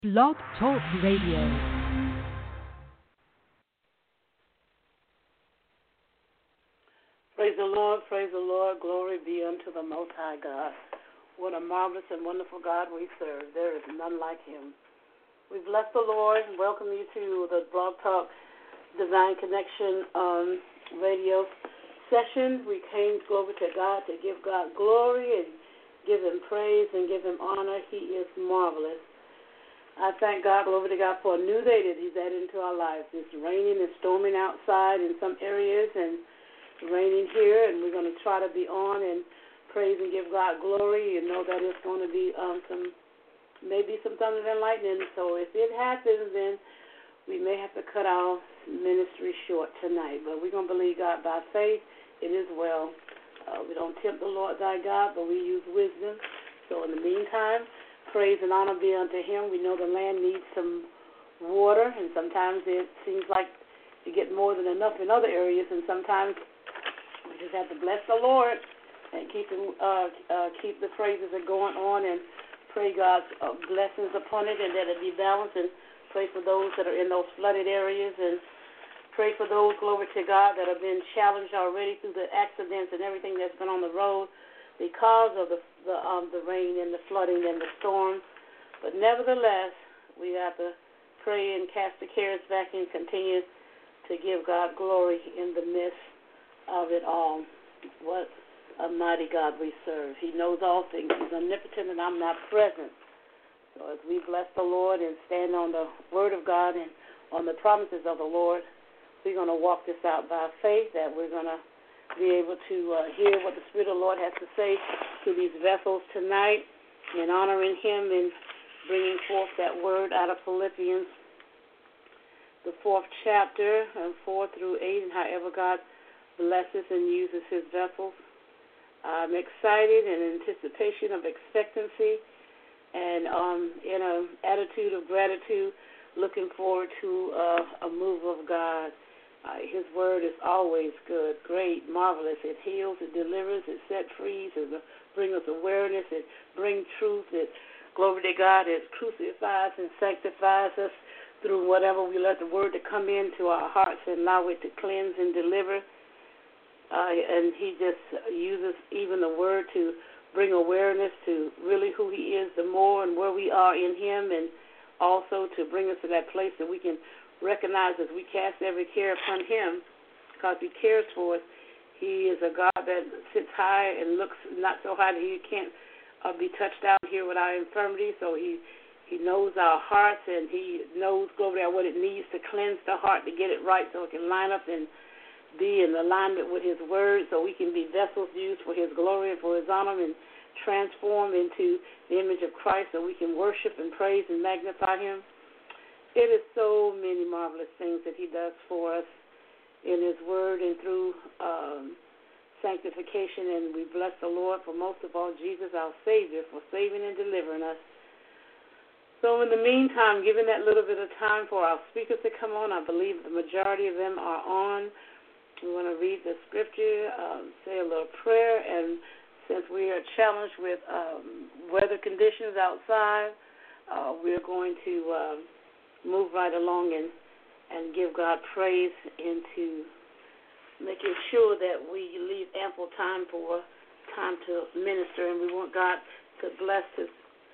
Blog Talk Radio. Praise the Lord, glory be unto the Most High God. What a marvelous and wonderful God we serve. There is none like him. We bless the Lord and welcome you to the Blog Talk Divine Connection radio session. We came, glory to God, to give God glory and give him praise and give him honor. He is marvelous. I thank God, glory to God, for a new day that he's added into our lives. It's raining and storming outside in some areas and raining here, and we're going to try to be on and praise and give God glory. You know that it's going to be maybe some thunder and lightning. So if it happens, then we may have to cut our ministry short tonight. But we're going to believe God by faith. It is well. We don't tempt the Lord thy God, but we use wisdom. So in the meantime, praise and honor be unto him. We know the land needs some water, and sometimes it seems like you get more than enough in other areas, and sometimes we just have to bless the Lord and keep the praises that going on and pray God's blessings upon it and that it be balanced, and pray for those that are in those flooded areas, and pray for those, glory to God, that have been challenged already through the accidents and everything that's been on the road because of the rain and the flooding and the storm. But nevertheless, we have to pray and cast the cares back and continue to give God glory in the midst of it all. What a mighty God we serve. He knows all things. He's omnipotent and omnipresent. So as we bless the Lord and stand on the word of God and on the promises of the Lord, we're going to walk this out by faith, that we're going to be able to hear what the Spirit of the Lord has to say to these vessels tonight, and honoring him and bringing forth that word out of Philippians, the 4th chapter, 4 through 8, and however God blesses and uses his vessels. I'm excited and in anticipation of expectancy and in an attitude of gratitude, looking forward to a move of God. His word is always good, great, marvelous. It heals, it delivers, it sets free, it brings us awareness, it brings truth, it, glory to God, it crucifies and sanctifies us through whatever we let the word to come into our hearts and allow it to cleanse and deliver. And he just uses even the word to bring awareness to really who he is the more and where we are in him, and also to bring us to that place that we can recognize as we cast every care upon him, because he cares for us. He is a God that sits high and looks not so high that he can't be touched down here with our infirmity. So he knows our hearts, and he knows, glory, what it needs to cleanse the heart to get it right so it can line up and be in alignment with his word, so we can be vessels used for his glory and for his honor, and transform into the image of Christ so we can worship and praise and magnify him. It is so many marvelous things that he does for us in his word and through sanctification, and we bless the Lord for most of all Jesus, our Savior, for saving and delivering us. So in the meantime, given that little bit of time for our speakers to come on, I believe the majority of them are on. We want to read the scripture, say a little prayer, and since we are challenged with weather conditions outside, we're going to move right along and give God praise into making sure that we leave ample time to minister, and we want God to bless his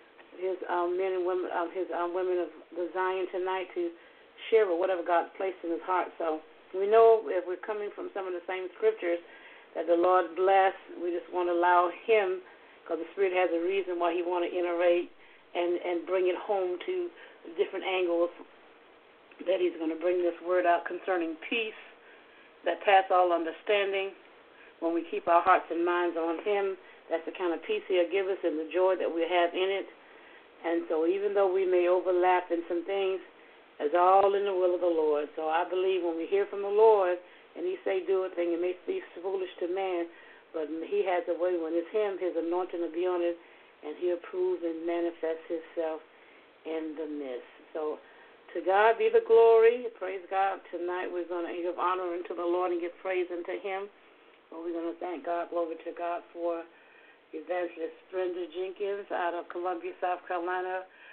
men and women, his women of the Zion tonight, to share with whatever God placed in his heart. So we know if we're coming from some of the same scriptures that the Lord bless, we just want to allow him, because the Spirit has a reason why he want to iterate and bring it home to different angles, that he's going to bring this word out concerning peace that pass all understanding. When we keep our hearts and minds on him, that's the kind of peace he'll give us and the joy that we have in it. And so even though we may overlap in some things, it's all in the will of the Lord. So I believe when we hear from the Lord and he say do a thing, it may be foolish to man, but he has a way when it's him, his anointing will be on it, and he'll prove and manifest himself in the midst. So to God be the glory. Praise God. Tonight we're going to give honor unto the Lord and give praise unto him. So we're going to thank God, glory to God, for Evangelist Brenda Jenkins out of Columbia, South Carolina,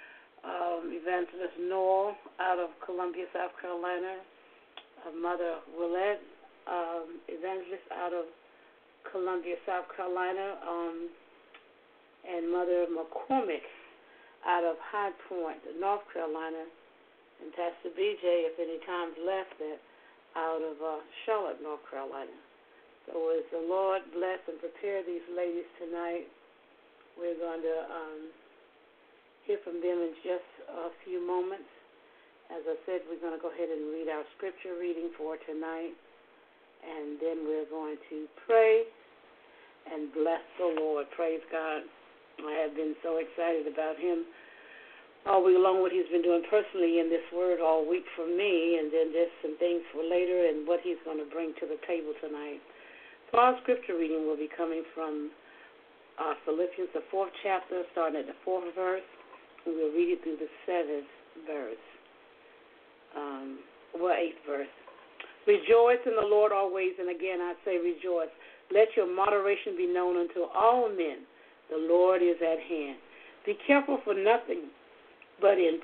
Evangelist Noel out of Columbia, South Carolina. Mother Willette, Evangelist out of Columbia, South Carolina. And Mother McCormick out of High Point, North Carolina. And Pastor BJ, if any time's left, that out of Charlotte, North Carolina. So as the Lord bless and prepare these ladies tonight, we're going to hear from them in just a few moments. As I said, we're going to go ahead and read our scripture reading for tonight, and then we're going to pray and bless the Lord. Praise God. I have been so excited about him all week long, what he's been doing personally in this word all week for me, and then just some things for later and what he's going to bring to the table tonight. So our scripture reading will be coming from Philippians, the 4th chapter, starting at the 4th verse, and we'll read it through the 7th verse. 8th verse. Rejoice in the Lord always, and again I say rejoice. Let your moderation be known unto all men. The Lord is at hand. Be careful for nothing, but in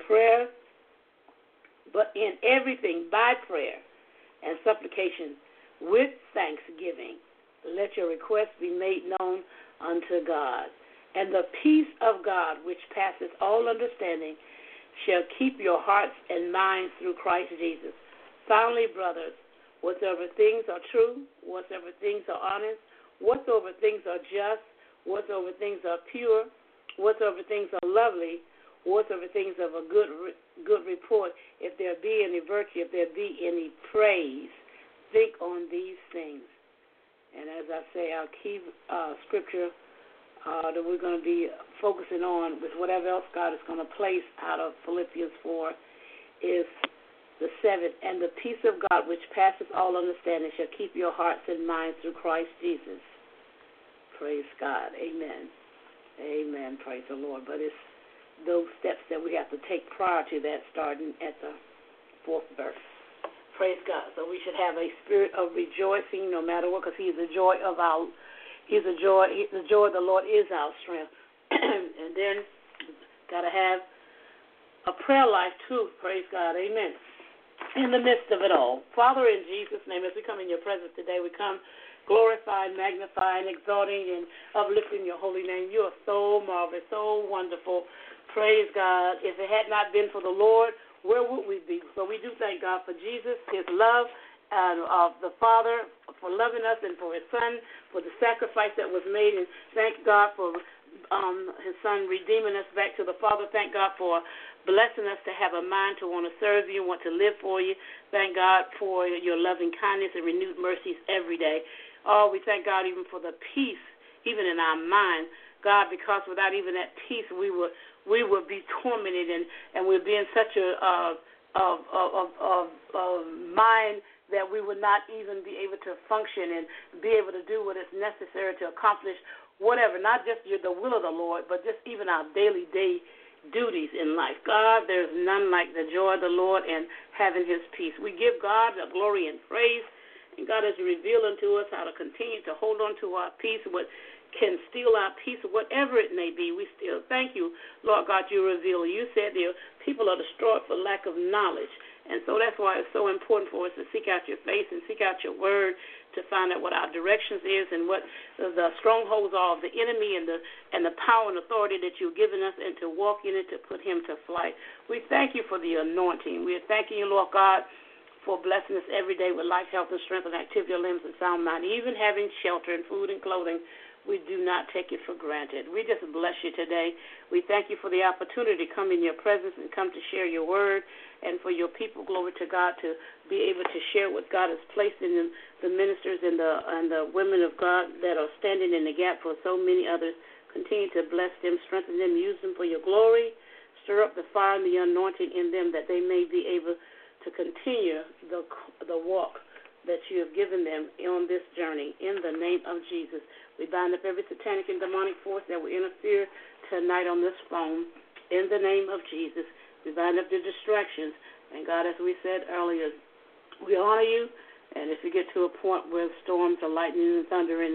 everything by prayer and supplication with thanksgiving. Let your requests be made known unto God. And the peace of God, which passes all understanding, shall keep your hearts and minds through Christ Jesus. Finally, brothers, whatsoever things are true, whatsoever things are honest, whatsoever things are just, whatsoever things are pure, whatsoever things are lovely, whatsoever things of a good report, if there be any virtue, if there be any praise, think on these things. And as I say, our key scripture that we're going to be focusing on with whatever else God is going to place out of Philippians 4 is the 7th. And the peace of God, which passes all understanding, shall keep your hearts and minds through Christ Jesus. Praise God. Amen. Amen. Praise the Lord. But it's those steps that we have to take prior to that, starting at the 4th verse. Praise God. So we should have a spirit of rejoicing no matter what, because the joy of the Lord is our strength. And then got to have a prayer life too. Praise God. Amen. In the midst of it all. Father, in Jesus' name, as we come in your presence today, we come glorifying, magnifying, exalting, and uplifting your holy name. You are so marvelous, so wonderful. Praise God. If it had not been for the Lord, where would we be? So we do thank God for Jesus, his love, and the Father for loving us, and for his Son, for the sacrifice that was made. And thank God for his Son redeeming us back to the Father. Thank God for blessing us to have a mind to want to serve you, want to live for you. Thank God for your loving kindness and renewed mercies every day. Oh, we thank God even for the peace, even in our mind, God, because without even that peace, we would be tormented, and we'd be in such a mind that we would not even be able to function and be able to do what is necessary to accomplish whatever, not just the will of the Lord, but just even our daily duties in life. God, there's none like the joy of the Lord and having his peace. We give God the glory and praise, and God has revealed unto us how to continue to hold on to our peace, what can steal our peace, whatever it may be. We still thank you, Lord God, you reveal. You said the people are destroyed for lack of knowledge. And so that's why it's so important for us to seek out your face and seek out your word to find out what our directions is and what the strongholds are of the enemy and the power and authority that you've given us, and to walk in it to put him to flight. We thank you for the anointing. We are thanking you, Lord God, for blessing us every day with life, health, and strength, and activity of limbs and sound mind, even having shelter and food and clothing. We do not take it for granted. We just bless you today. We thank you for the opportunity to come in your presence and come to share your word, and for your people, glory to God, to be able to share what God has placed in the ministers and the women of God that are standing in the gap for so many others. Continue to bless them, strengthen them, use them for your glory. Stir up the fire and the anointing in them, that they may be able to continue the walk that you have given them on this journey. In the name of Jesus, we bind up every satanic and demonic force that will interfere tonight on this phone. In the name of Jesus, we bind up the distractions. And God, as we said earlier, we honor you. And if you get to a point where storms are lightning and thundering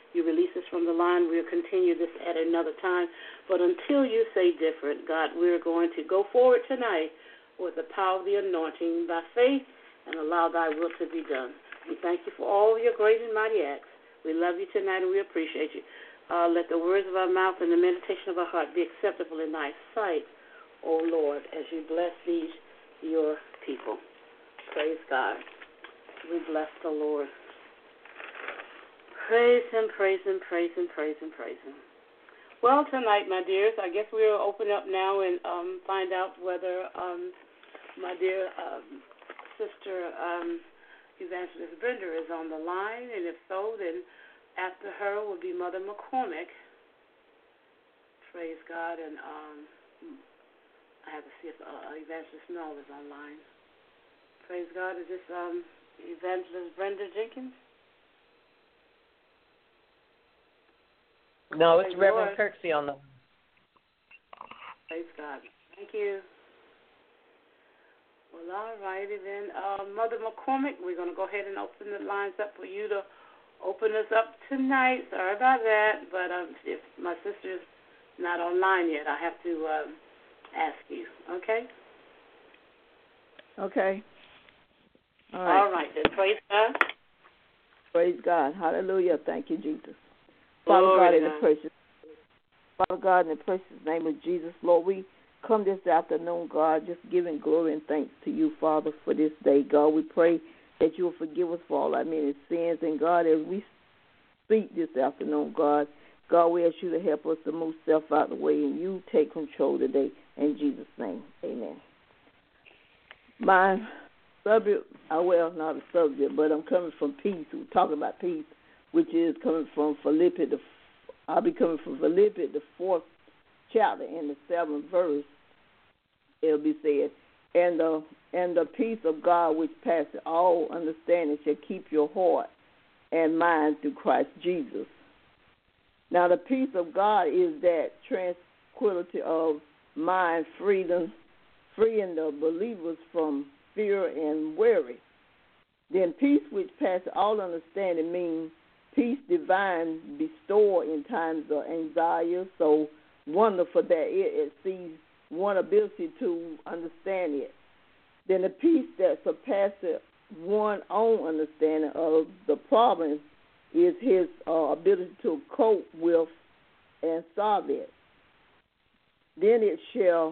you release us from the line, we'll continue this at another time. But until you say different, God, we're going to go forward tonight with the power of the anointing by faith and allow thy will to be done. We thank you for all your great and mighty acts. We love you tonight and we appreciate you. Let the words of our mouth and the meditation of our heart be acceptable in thy sight, O Lord, as you bless these your people. Praise God. We bless the Lord. Praise him, praise him, praise him, praise him, praise him. Well, tonight, my dears, I guess we'll open up now and find out whether my dear sister Evangelist Brenda is on the line, and if so, then after her will be Mother McCormick. Praise God, and I have to see if Evangelist Noel is online. Praise God, is this Evangelist Brenda Jenkins? No, it's Reverend Kirksey on the. Praise God. Thank you. Well, all righty then. Mother McCormick, we're going to go ahead and open the lines up for you to open us up tonight. Sorry about that, but if my sister's not online yet, I have to ask you, okay? Okay. All right then. Praise God. Praise God. Hallelujah. Thank you, Jesus. Glory Father God, in the precious name of Jesus, Lord, we come this afternoon, God, just giving glory and thanks to you, Father, for this day. God, we pray that you will forgive us for all our many sins. And, God, as we speak this afternoon, God, we ask you to help us to move self out of the way, and you take control today. In Jesus' name, amen. My subject, well, not a subject, but I'm coming from peace. We're talking about peace, which is coming from Philippians. I'll be coming from Philippians, the 4th chapter, in the 7th verse. It'll be said, and the peace of God, which passes all understanding, shall keep your heart and mind through Christ Jesus. Now, the peace of God is that tranquility of mind, freeing the believers from fear and worry. Then peace, which passes all understanding, means peace divine bestowed in times of anxiety, so wonderful that it exceeds one's ability to understand it. Then the peace that surpasses one's own understanding of the problem is his ability to cope with and solve it. Then it shall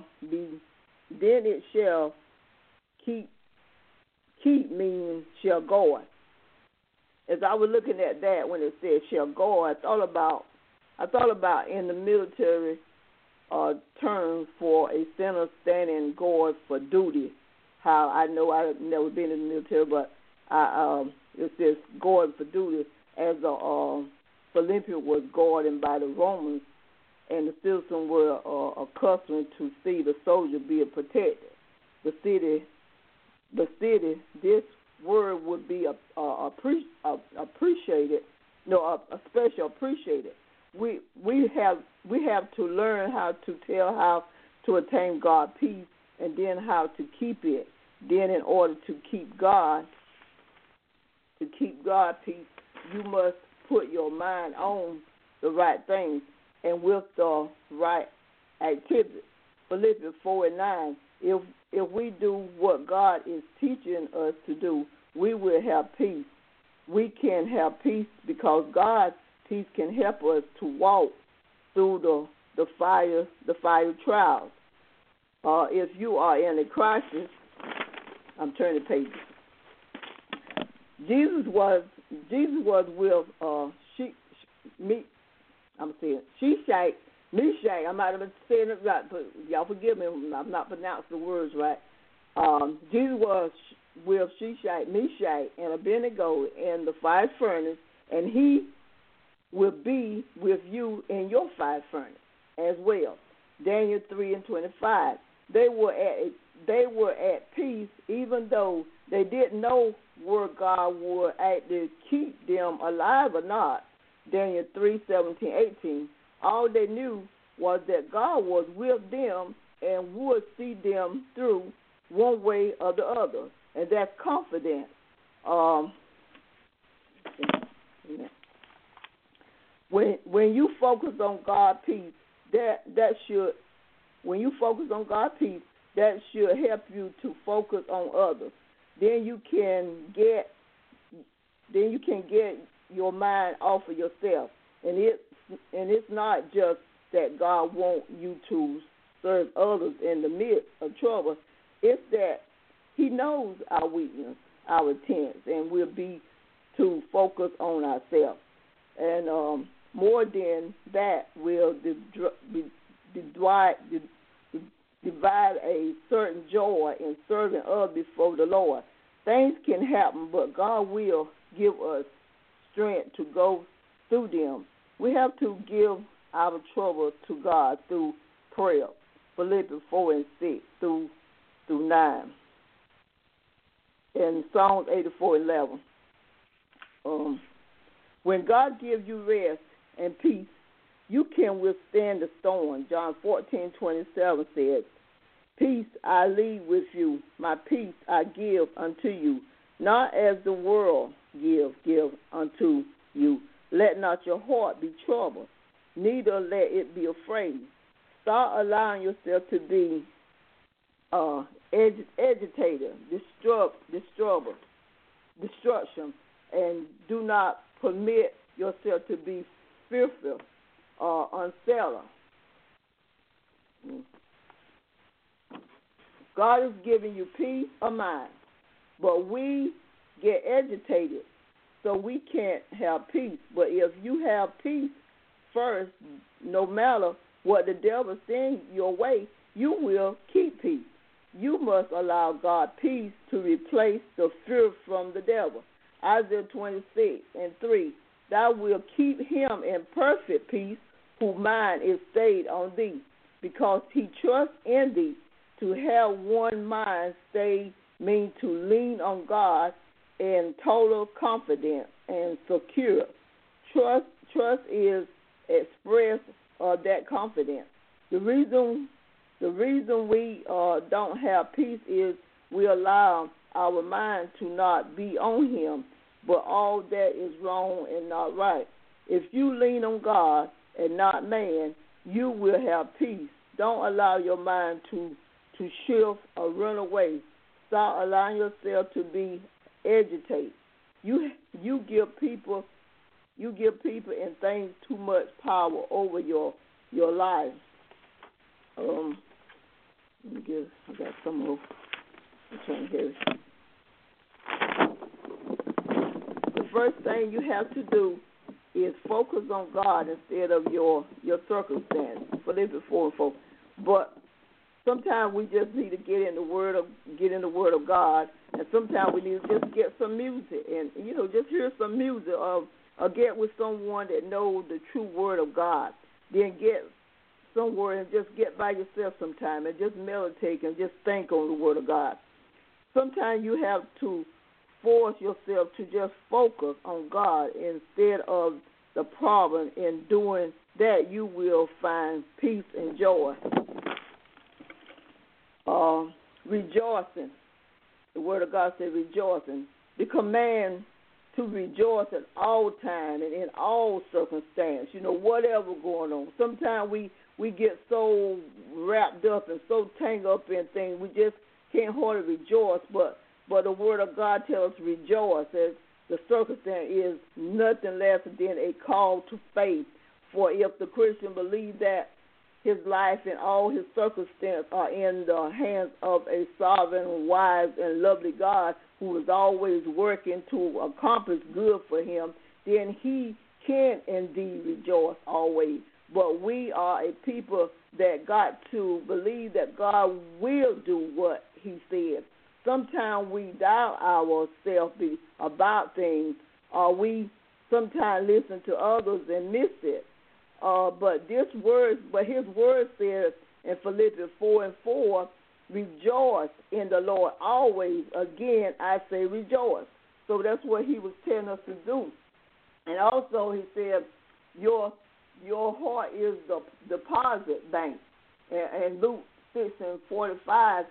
keep meaning shall go. As I was looking at that when it said shall go, I thought about in the military term for a center standing guard for duty. How I know I've never been in the military, but it says guard for duty, as the Philippians was guarded by the Romans, and the citizens were accustomed to see the soldier being protected. The city. This word would be appreciated. No, especially appreciated. We have to learn how to tell how to attain God's peace, and then how to keep it. Then, in order to keep God's peace, you must put your mind on the right things and with the right activity. Philippians 4:9. If we do what God is teaching us to do, we will have peace. We can have peace because God's peace can help us to walk through the fire trials. If you are in a crisis, I'm turning pages. Jesus was with Shishak, Meshach. I might have been saying it right, but y'all forgive me. I'm not pronouncing the words right. Jesus was with Shishak, Meshach, and Abednego in the fire furnace, and he will be with you in your fire furnace as well. Daniel 3:25. They were at peace, even though they didn't know where God would actually keep them alive or not. Daniel 3:17-18. All they knew was that God was with them and would see them through one way or the other, and that's confidence. when you focus on God's peace, that should when you focus on God's peace, that should help you to focus on others. Then you can get your mind off of yourself, and it's not just that God wants you to serve others in the midst of trouble. It's that He knows our weakness, our intents, and we'll be to focus on ourselves. And more than that, will divide a certain joy in serving others before the Lord. Things can happen, but God will give us strength to go through them. We have to give our trouble to God through prayer. Philippians 4:6 through 9. And Psalms 84:11. When God gives you rest and peace, you can withstand the storm. John 14:27 says, "Peace I leave with you, my peace I give unto you. Not as the world give unto you. Let not your heart be troubled, neither let it be afraid." Start allowing yourself to be agitated, destruction, and do not permit yourself to be fearful or unsettled. God is giving you peace of mind, but we get agitated, so we can't have peace. But if you have peace first, no matter what the devil sends your way, you will keep peace. You must allow God's peace to replace the fear from the devil. Isaiah 26:3, "Thou wilt keep him in perfect peace, whose mind is stayed on thee, because he trusts in thee." To have one mind stayed means to lean on God in total confidence and secure. Trust is express that confidence. The reason we don't have peace is we allow our mind to not be on Him, but all that is wrong and not right. If you lean on God and not man, you will have peace. Don't allow your mind to shift or run away. Stop allowing yourself to be agitated. You give people and things too much power over your life. Let me get. I got some more. I'm trying to hear it. The first thing you have to do is focus on God instead of your circumstance. Philippians 4:4. But sometimes we just need to get in the Word of God, and sometimes we need to just get some music and just hear some music or get with someone that knows the true Word of God. Then get somewhere and just get by yourself sometime and just meditate and just think on the Word of God. Sometimes you have to force yourself to just focus on God instead of the problem. In doing that, you will find peace and joy. Rejoicing. The Word of God says rejoicing. The command to rejoice at all times and in all circumstances, whatever going on. Sometimes we get so wrapped up and so tangled up in things, we just can't hardly rejoice. But the Word of God tells us rejoice, as the circumstance is nothing less than a call to faith. For if the Christian believes that his life and all his circumstances are in the hands of a sovereign, wise, and lovely God who is always working to accomplish good for him, then he can indeed rejoice always. But we are a people that got to believe that God will do what He said. Sometimes we doubt ourselves about things, or we sometimes listen to others and miss it. But His word says in Philippians 4:4, rejoice in the Lord always. Again, I say rejoice. So that's what He was telling us to do. And also He said, your heart is the deposit bank. And Luke 6:45,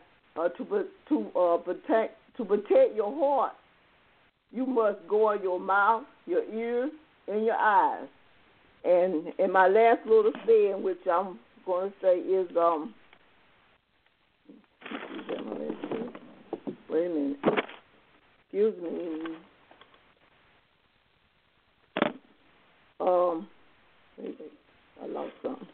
to protect your heart, you must guard your mouth, your ears, and your eyes. And my last little saying, which I'm going to say, is wait a minute. Excuse me. Wait, I lost something.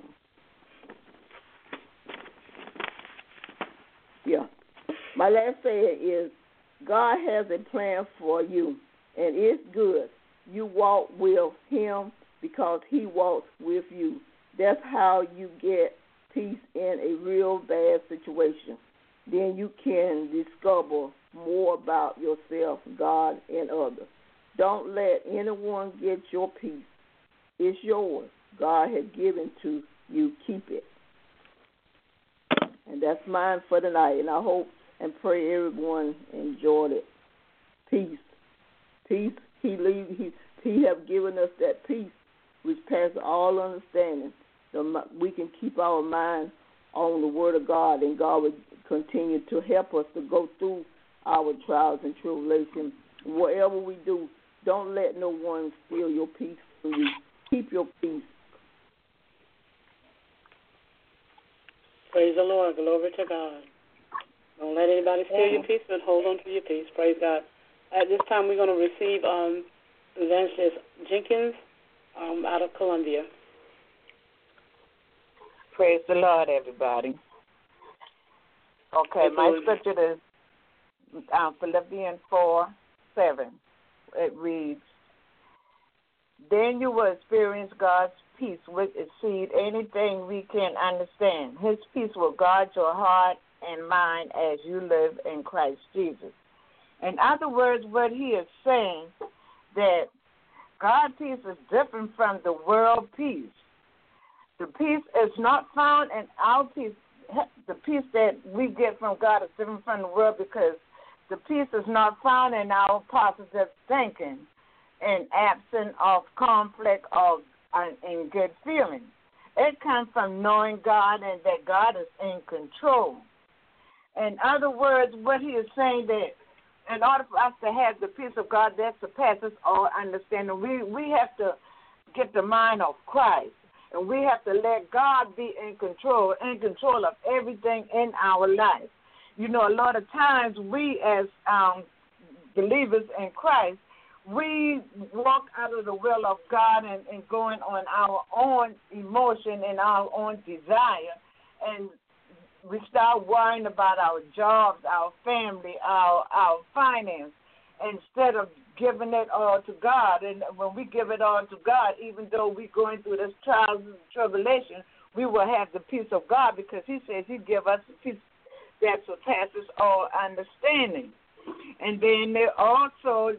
Yeah. My last saying is, God has a plan for you, and it's good. You walk with Him because He walks with you. That's how you get peace in a real bad situation. Then you can discover more about yourself, God, and others. Don't let anyone get your peace. It's yours. God has given to you. Keep it. And that's mine for tonight. And I hope and pray everyone enjoyed it. Peace. Peace. He have given us that peace which passes all understanding. So we can keep our mind on the Word of God, and God will continue to help us to go through our trials and tribulations. Whatever we do, don't let no one steal your peace from you. Keep your peace. Praise the Lord. Glory to God. Don't let anybody steal your peace, but hold on to your peace. Praise God. At this time, we're going to receive Evangelist Jenkins out of Columbia. Praise the Lord, everybody. Okay, my scripture is Philippians 4:7. It reads, "Then you will experience God's peace, which exceeds anything we can understand. His peace will guard your heart and mind as you live in Christ Jesus." In other words, what he is saying, that God's peace is different from the world peace. The peace is not found in our peace. The peace that we get from God is different from the world, because the peace is not found in our positive thinking and absence of conflict or in good feelings. It comes from knowing God and that God is in control. In other words, what he is saying, that in order for us to have the peace of God that surpasses all understanding, we have to get the mind of Christ. And we have to let God be in control of everything in our life. You know, a lot of times we as believers in Christ, we walk out of the will of God and going on our own emotion and our own desire. And we start worrying about our jobs, our family, our finance, instead of giving it all to God. And when we give it all to God, even though we're going through this trials and tribulation, we will have the peace of God, because he says he give us the peace that surpasses all understanding. And then there also,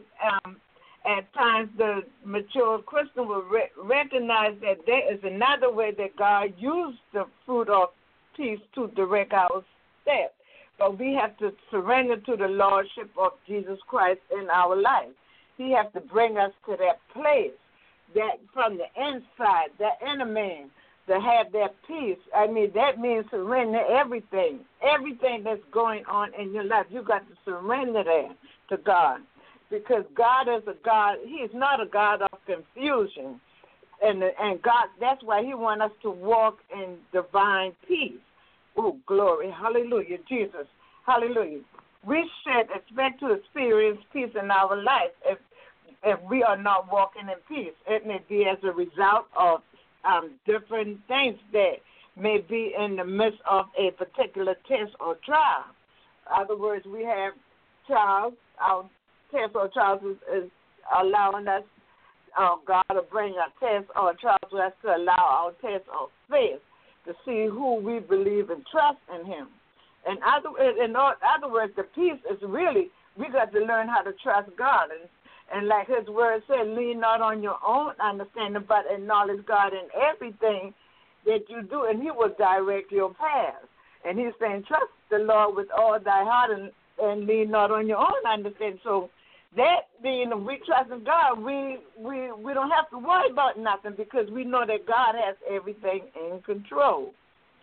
at times, the mature Christian will recognize that there is another way that God used the fruit of peace to direct our steps. But we have to surrender to the Lordship of Jesus Christ in our life. He has to bring us to that place, that from the inside, the inner man, to have that peace. I mean, that means surrender everything that's going on in your life. You got to surrender that to God, because God is a God. He is not a God of confusion, and God. That's why He wants us to walk in divine peace. Oh, glory, hallelujah, Jesus, hallelujah. We should expect to experience peace in our life if we are not walking in peace. It may be as a result of different things that may be in the midst of a particular test or trial. In other words, we have trials. Our test or trials is allowing us, God to bring a test or trial to us to allow our test of faith to see who we believe and trust in Him. In other words, the peace is really, we got to learn how to trust God. And like His word said, lean not on your own understanding, but acknowledge God in everything that you do, and He will direct your path. And He's saying, trust the Lord with all thy heart and lean not on your own understanding. So that being, we trust in God, we don't have to worry about nothing, because we know that God has everything in control.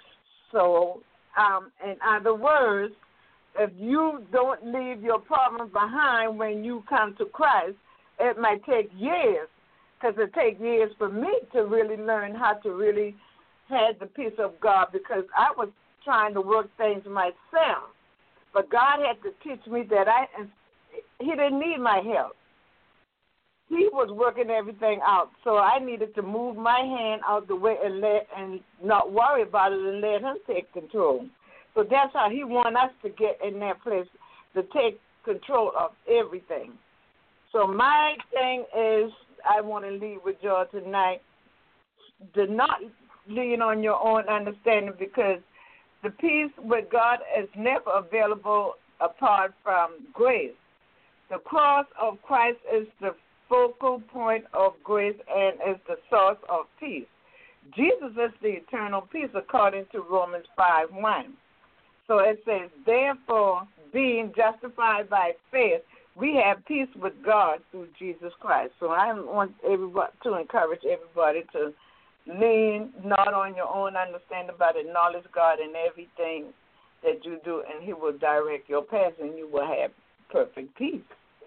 So, in other words, if you don't leave your problems behind when you come to Christ, it might take years because it takes years for me to really learn how to really have the peace of God, because I was trying to work things myself. But God had to teach me that He didn't need my help. He was working everything out, so I needed to move my hand out the way and not worry about it and let Him take control. So that's how He wants us to get in that place, to take control of everything. So my thing is, I want to leave with y'all tonight, to not lean on your own understanding, because the peace with God is never available apart from grace. The cross of Christ is the focal point of grace and is the source of peace. Jesus is the eternal peace according to Romans 5:1. So it says, therefore, being justified by faith, we have peace with God through Jesus Christ. So I want everybody to encourage everybody to lean not on your own understanding, but acknowledge God in everything that you do, and He will direct your path, and you will have perfect peace.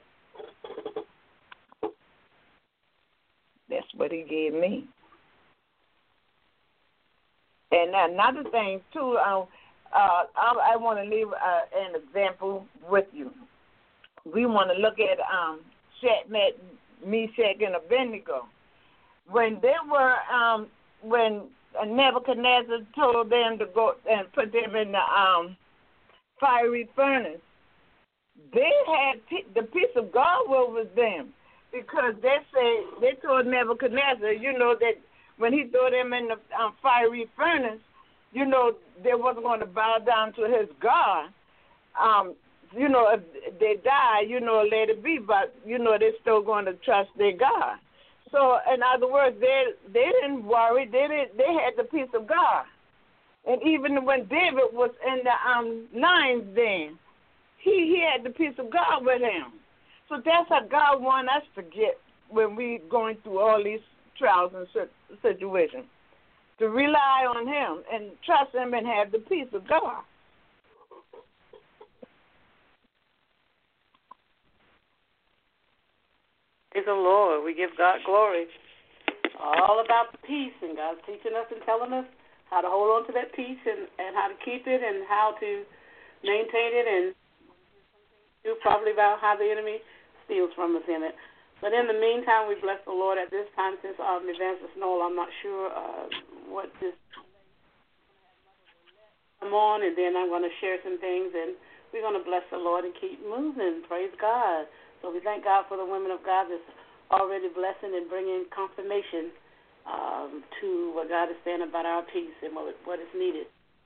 That's what He gave me. And another thing, too, I want to leave an example with you. We want to look at Shadrach, Meshach, and Abednego. When they were, when Nebuchadnezzar told them to go and put them in the fiery furnace, they had the peace of God was with them, because they told Nebuchadnezzar, that when he threw them in the fiery furnace, they wasn't going to bow down to his God. If they die, let it be, but, they're still going to trust their God. So, in other words, they didn't worry. They had the peace of God. And even when David was in the lion's den, he had the peace of God with him. So that's how God wants us to get when we're going through all these trials and situations, to rely on Him and trust Him and have the peace of God. Praise the Lord. We give God glory. All about the peace, and God's teaching us and telling us how to hold on to that peace and how to keep it and how to maintain it and do properly about how the enemy steals from us in it. But in the meantime, we bless the Lord at this time. Since Evangelist Noel, I'm not sure what this come on, and then I'm going to share some things, and we're going to bless the Lord and keep moving. Praise God. So we thank God for the women of God that's already blessing and bringing confirmation to what God is saying about our peace and what is needed.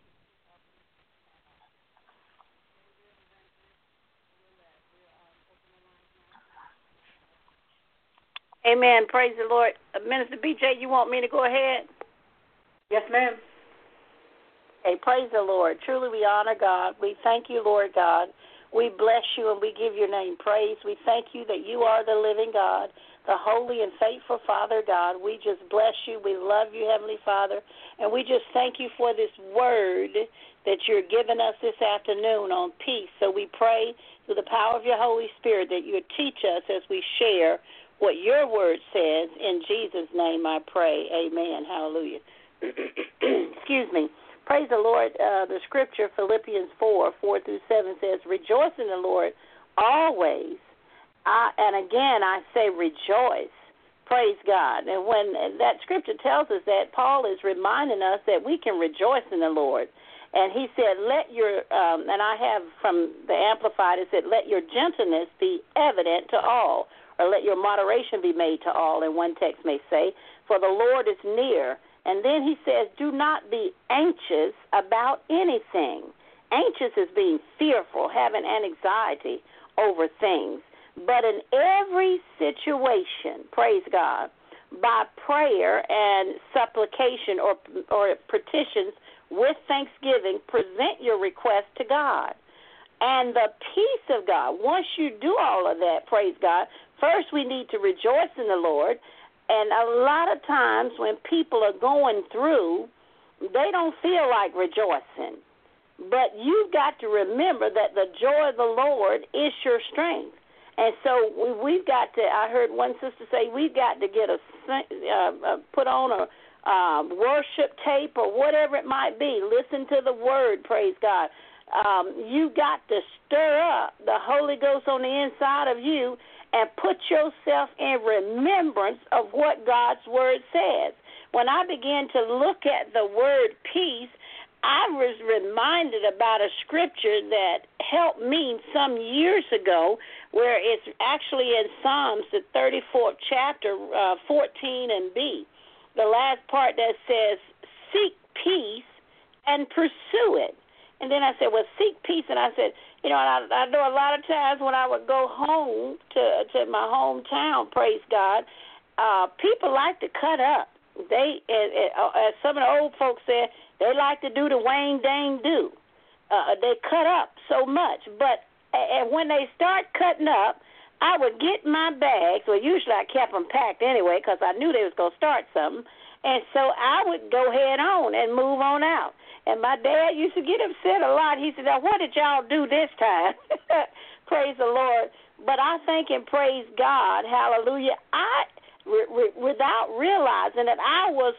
Amen. Praise the Lord. Minister BJ, you want me to go ahead? Yes, ma'am. Okay, praise the Lord. Truly we honor God. We thank you, Lord God. We bless you and we give your name praise. We thank you that you are the living God, the holy and faithful Father God. We just bless you. We love you, Heavenly Father. And we just thank you for this word that you're giving us this afternoon on peace. So we pray through the power of your Holy Spirit that you would teach us as we share what your word says. In Jesus' name I pray. Amen. Hallelujah. Excuse me. Praise the Lord. The scripture, Philippians 4:4-7 says, rejoice in the Lord always. And again, I say rejoice. Praise God. And when that scripture tells us that, Paul is reminding us that we can rejoice in the Lord. And he said, let your, and I have from the Amplified, it said, let your gentleness be evident to all, or let your moderation be made to all, and one text may say, for the Lord is near. And then he says, do not be anxious about anything. Anxious is being fearful, having an anxiety over things. But in every situation, praise God, by prayer and supplication or petitions with thanksgiving, present your request to God. And the peace of God, once you do all of that, praise God, first we need to rejoice in the Lord. And a lot of times when people are going through, they don't feel like rejoicing. But you've got to remember that the joy of the Lord is your strength. And so we've got to, I heard one sister say, we've got to get put on a worship tape or whatever it might be. Listen to the word, praise God. You got to stir up the Holy Ghost on the inside of you and put yourself in remembrance of what God's word says. When I began to look at the word peace, I was reminded about a scripture that helped me some years ago, where it's actually in Psalms, the 34th chapter, 14 and B. The last part that says, seek peace and pursue it. And then I said, well, seek peace. And I said, you know, I know a lot of times when I would go home to my hometown, praise God, people like to cut up. They, as some of the old folks said, they like to do the Wayne Dang do. They cut up so much. But when they start cutting up, I would get my bags. Well, usually I kept them packed anyway because I knew they was going to start something. And so I would go head on and move on out. And my dad used to get upset a lot. He said, now, what did y'all do this time? Praise the Lord. But I thank and praise God, hallelujah, without realizing that I was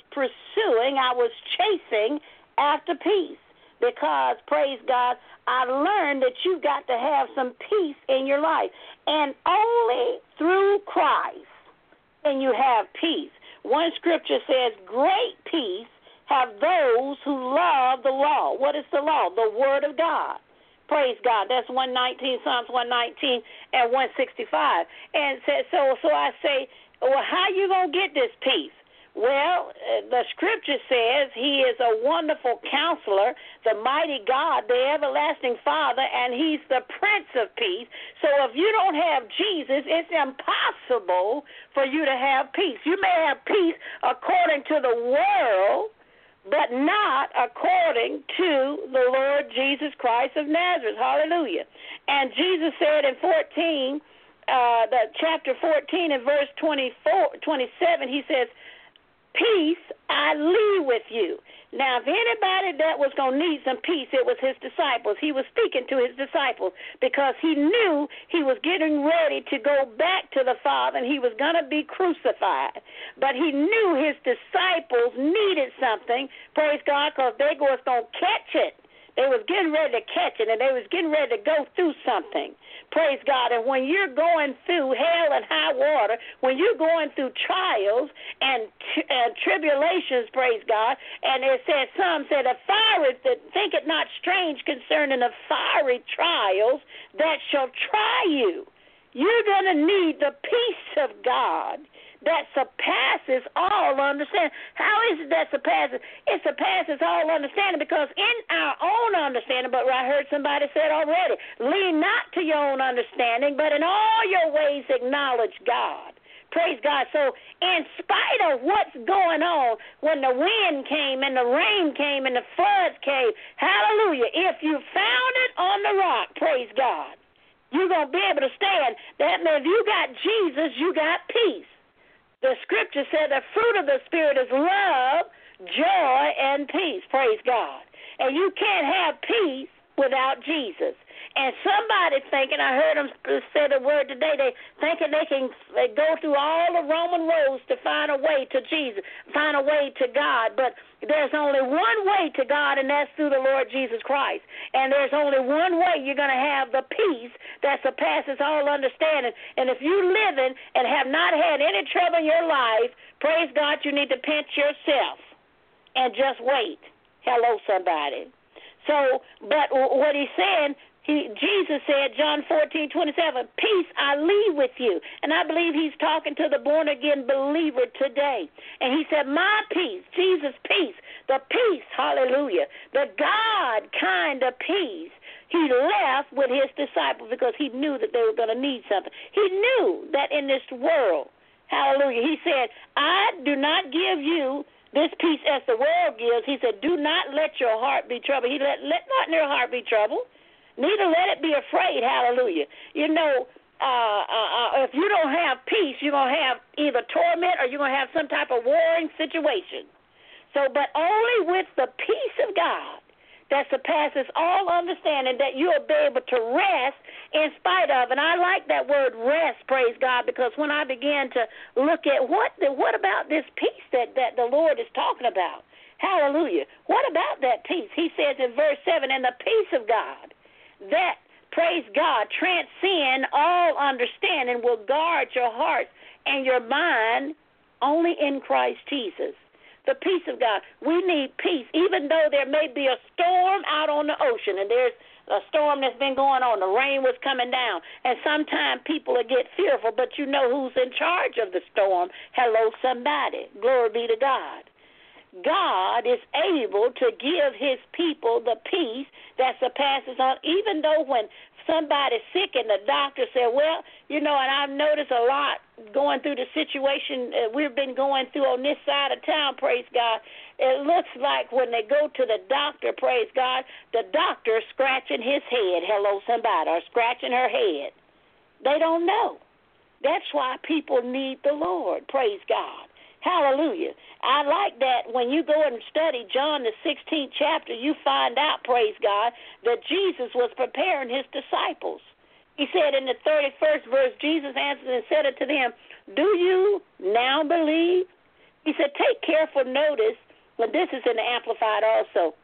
chasing after peace. Because, praise God, I learned that you got to have some peace in your life. And only through Christ can you have peace. One scripture says, great peace have those who love the law. What is the law? The word of God. Praise God. That's 119, Psalms 119 and 165. And so I say, well, how you going to get this peace? Well, the scripture says he is a wonderful counselor, the mighty God, the everlasting Father, and he's the Prince of Peace. So if you don't have Jesus, it's impossible for you to have peace. You may have peace according to the world, but not according to the Lord Jesus Christ of Nazareth. Hallelujah. And Jesus said in chapter 14 and verse 27, he says, peace I leave with you. Now, if anybody that was going to need some peace, it was his disciples. He was speaking to his disciples because he knew he was getting ready to go back to the Father and he was going to be crucified. But he knew his disciples needed something, praise God, because they was going to catch it. They was getting ready to catch it, and they was getting ready to go through something. Praise God. And when you're going through hell and high water, when you're going through trials and tribulations, praise God, and it says, some said, think it not strange concerning the fiery trials that shall try you. You're going to need the peace of God that surpasses all understanding. How is it that surpasses? It surpasses all understanding because in our own understanding, but I heard somebody say it already, lean not to your own understanding, but in all your ways acknowledge God. Praise God. So in spite of what's going on, when the wind came and the rain came and the floods came, hallelujah, if you found it on the rock, praise God, you're going to be able to stand. That means if you got Jesus, you got peace. The scripture said the fruit of the Spirit is love, joy, and peace. Praise God. And you can't have peace without Jesus. And somebody thinking, I heard them say the word today, they thinking they can go through all the Roman roads to find a way to Jesus, find a way to God. But there's only one way to God, and that's through the Lord Jesus Christ. And there's only one way you're going to have the peace that surpasses all understanding. And if you're living and have not had any trouble in your life, praise God, you need to pinch yourself and just wait. Hello, somebody. So, but what he's saying, Jesus said, John 14:27, peace I leave with you. And I believe he's talking to the born-again believer today. And he said, my peace, Jesus' peace, the peace, hallelujah, the God kind of peace, he left with his disciples because he knew that they were going to need something. He knew that in this world, hallelujah, he said, I do not give you this peace as the world gives. He said, do not let your heart be troubled. He let not your heart be troubled. Neither let it be afraid, hallelujah. You know, if you don't have peace, you're going to have either torment or you're going to have some type of warring situation. So, but only with the peace of God that surpasses all understanding, that you'll be able to rest in spite of. And I like that word rest, praise God, because when I began to look at what about this peace that the Lord is talking about, hallelujah, what about that peace? He says in verse 7, and the peace of God that, praise God, transcend all understanding will guard your heart and your mind only in Christ Jesus. The peace of God. We need peace, even though there may be a storm out on the ocean, and there's a storm that's been going on. The rain was coming down, and sometimes people will get fearful, but you know who's in charge of the storm. Hello, somebody. Glory be to God. God is able to give his people the peace that surpasses all, even though when somebody's sick and the doctor said, well, you know, and I've noticed a lot going through the situation we've been going through on this side of town, praise God, it looks like when they go to the doctor, praise God, the doctor is scratching his head, hello, somebody, or scratching her head. They don't know. That's why people need the Lord, praise God. Hallelujah. I like that when you go and study John the 16th chapter, you find out, praise God, that Jesus was preparing his disciples. He said in the 31st verse, Jesus answered and said unto them, do you now believe? He said, take careful notice, but this is in the Amplified also.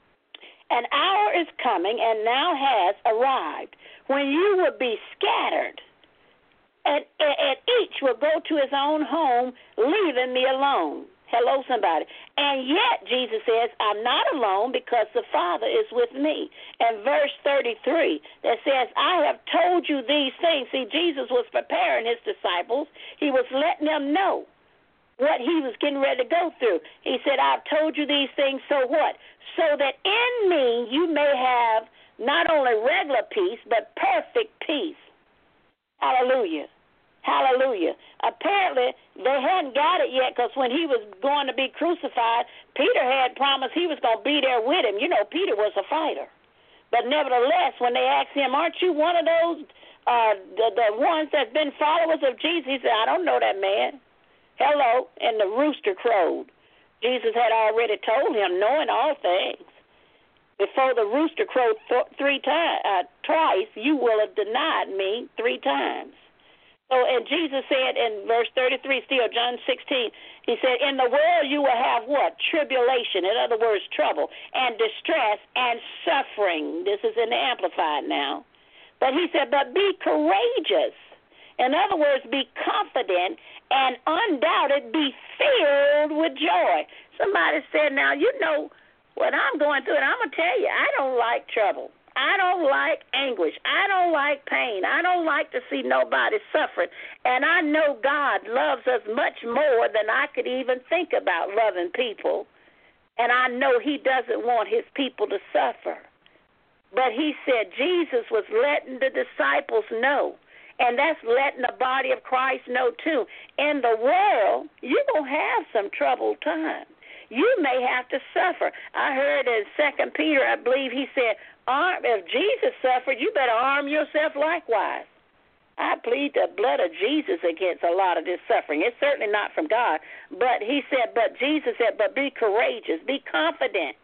An hour is coming and now has arrived when you will be scattered, and each will go to his own home, leaving me alone. Hello, somebody. And yet, Jesus says, I'm not alone because the Father is with me. And verse 33 that says, I have told you these things. See, Jesus was preparing his disciples. He was letting them know what he was getting ready to go through. He said, I've told you these things, so what? So that in me you may have not only regular peace, but perfect peace. Hallelujah. Hallelujah. Apparently, they hadn't got it yet because when he was going to be crucified, Peter had promised he was going to be there with him. You know, Peter was a fighter. But nevertheless, when they asked him, aren't you one of those, the ones that's been followers of Jesus? He said, I don't know that man. Hello. And the rooster crowed. Jesus had already told him, knowing all things, before the rooster crowed twice, you will have denied me 3 times. So, and Jesus said in verse 33, still John 16, he said, in the world you will have what? Tribulation, in other words, trouble, and distress, and suffering. This is in the Amplified now. But he said, but be courageous. In other words, be confident and undoubted, be filled with joy. Somebody said, now, you know what I'm going through, and I'm going to tell you, I don't like trouble. I don't like anguish. I don't like pain. I don't like to see nobody suffering. And I know God loves us much more than I could even think about loving people. And I know he doesn't want his people to suffer. But he said Jesus was letting the disciples know. And that's letting the body of Christ know, too. In the world, you're going to have some troubled times. You may have to suffer. I heard in 2 Peter, I believe he said, if Jesus suffered, you better arm yourself likewise. I plead the blood of Jesus against a lot of this suffering. It's certainly not from God. But he said, but Jesus said, but be courageous, be confident,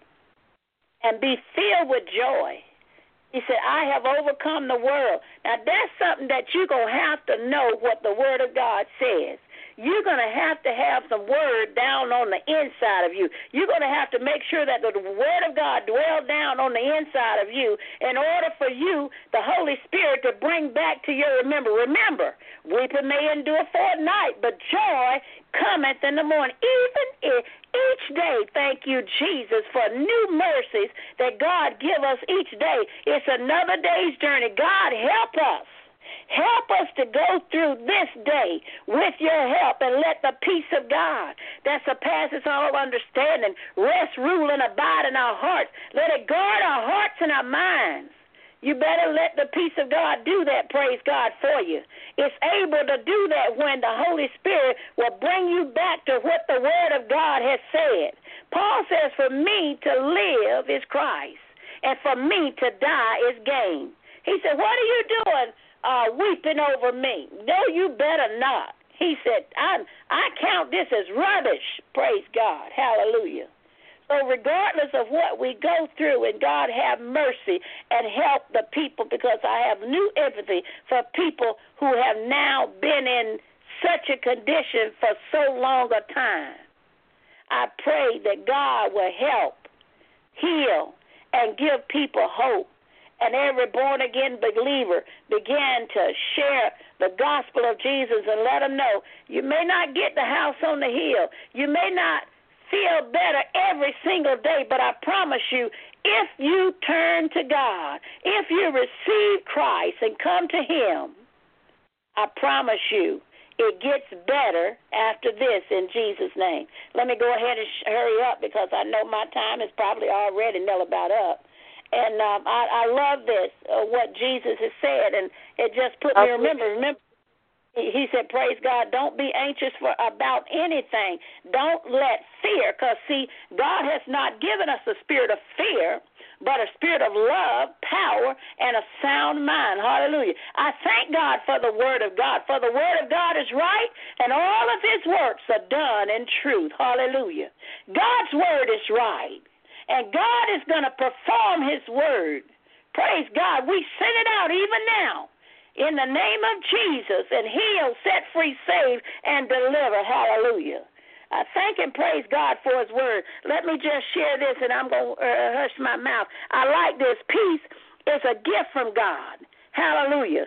and be filled with joy. He said, I have overcome the world. Now, that's something that you're going to have to know what the Word of God says. You're going to have some word down on the inside of you. You're going to have to make sure that the Word of God dwells down on the inside of you in order for you, the Holy Spirit, to bring back to your Remember, weeping may endure for a night, but joy cometh in the morning. Even each day, thank you, Jesus, for new mercies that God give us each day. It's another day's journey. God, help us. Help us to go through this day with your help, and let the peace of God that surpasses all understanding rest, rule, and abide in our hearts. Let it guard our hearts and our minds. You better let the peace of God do that, praise God, for you. It's able to do that when the Holy Spirit will bring you back to what the Word of God has said. Paul says, for me to live is Christ, and for me to die is gain. He said, what are you doing? Weeping over me. No, you better not. He said, I count this as rubbish. Praise God. Hallelujah. So regardless of what we go through, and God have mercy and help the people, because I have new empathy for people who have now been in such a condition for so long a time. I pray that God will help, heal, and give people hope. And every born-again believer began to share the gospel of Jesus and let them know you may not get the house on the hill. You may not feel better every single day, but I promise you, if you turn to God, if you receive Christ and come to Him, I promise you, it gets better after this in Jesus' name. Let me go ahead and hurry up because I know my time is probably already about up. And I love this, what Jesus has said, and it just put me, remember, he said, praise God, don't be anxious about anything. Don't let fear, because, see, God has not given us a spirit of fear, but a spirit of love, power, and a sound mind. Hallelujah. I thank God for the Word of God, for the Word of God is right, and all of His works are done in truth. Hallelujah. God's Word is right. And God is going to perform His word. Praise God. We send it out even now in the name of Jesus, and He'll set free, save, and deliver. Hallelujah. I thank and praise God for His word. Let me just share this, and I'm going to hush my mouth. I like this. Peace is a gift from God. Hallelujah.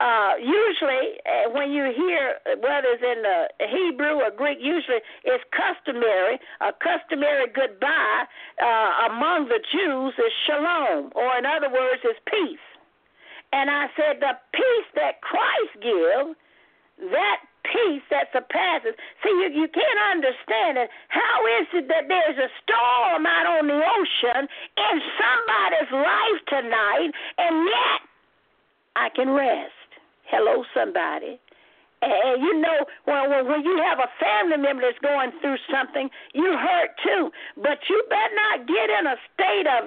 Usually, when you hear, whether it's in the Hebrew or Greek, usually it's customary. A customary goodbye among the Jews is shalom, or in other words, is peace. And I said the peace that Christ gives, that peace that surpasses. See, you can't understand it. How is it that there's a storm out on the ocean in somebody's life tonight, and yet I can rest? Hello, somebody. And you know, when you have a family member that's going through something, you hurt too. But you better not get in a state of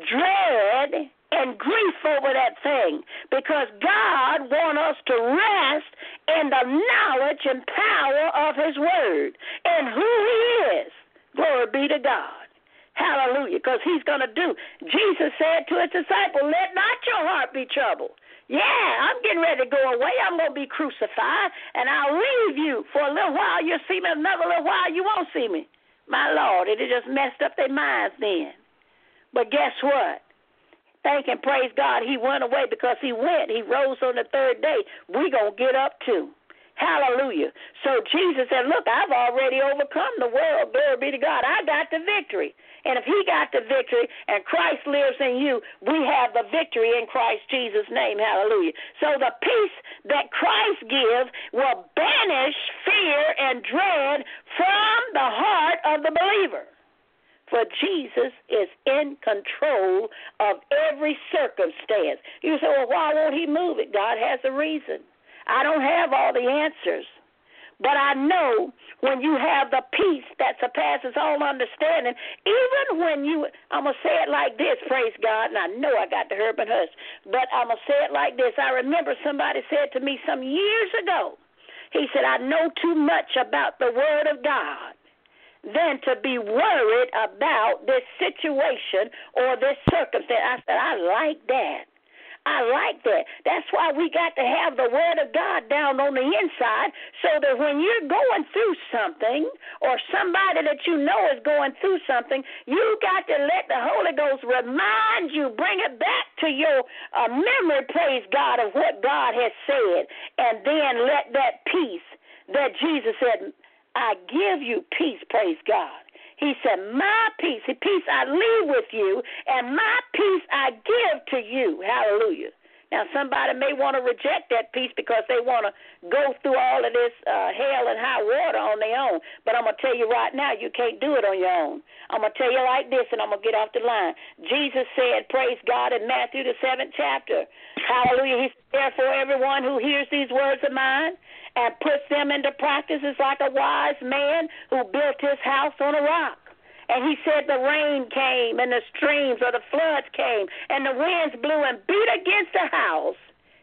dread and grief over that thing, because God wants us to rest in the knowledge and power of His word and who He is. Glory be to God. Hallelujah, because He's going to do. Jesus said to His disciples, let not your heart be troubled. Yeah, I'm getting ready to go away. I'm going to be crucified, and I'll leave you for a little while. You'll see me. Another little while, you won't see me. My Lord, it just messed up their minds then. But guess what? Thank and praise God, He went away, because He went. He rose on the third day. We're going to get up too. Hallelujah. So Jesus said, look, I've already overcome the world. Glory be to God. I got the victory. And if He got the victory and Christ lives in you, we have the victory in Christ Jesus' name. Hallelujah. So the peace that Christ gives will banish fear and dread from the heart of the believer. For Jesus is in control of every circumstance. You say, well, why won't He move it? God has a reason. I don't have all the answers. But I know when you have the peace that surpasses all understanding, even when I'm going to say it like this, praise God, and I know I got the herb and hush, but I'm going to say it like this. I remember somebody said to me some years ago, he said, I know too much about the Word of God than to be worried about this situation or this circumstance. I said, I like that. I like that. That's why we got to have the Word of God down on the inside, so that when you're going through something, or somebody that you know is going through something, you got to let the Holy Ghost remind you, bring it back to your memory, praise God, of what God has said, and then let that peace that Jesus said, I give you peace, praise God. He said, my peace I leave with you, and my peace I give to you. Hallelujah. Now, somebody may want to reject that peace because they want to go through all of this hell and high water on their own. But I'm going to tell you right now, you can't do it on your own. I'm going to tell you like this, and I'm going to get off the line. Jesus said, praise God, in Matthew the 7th chapter. Hallelujah. He said, therefore, everyone who hears these words of mine and puts them into practice is like a wise man who built his house on a rock. And he said the rain came and the streams or the floods came and the winds blew and beat against the house,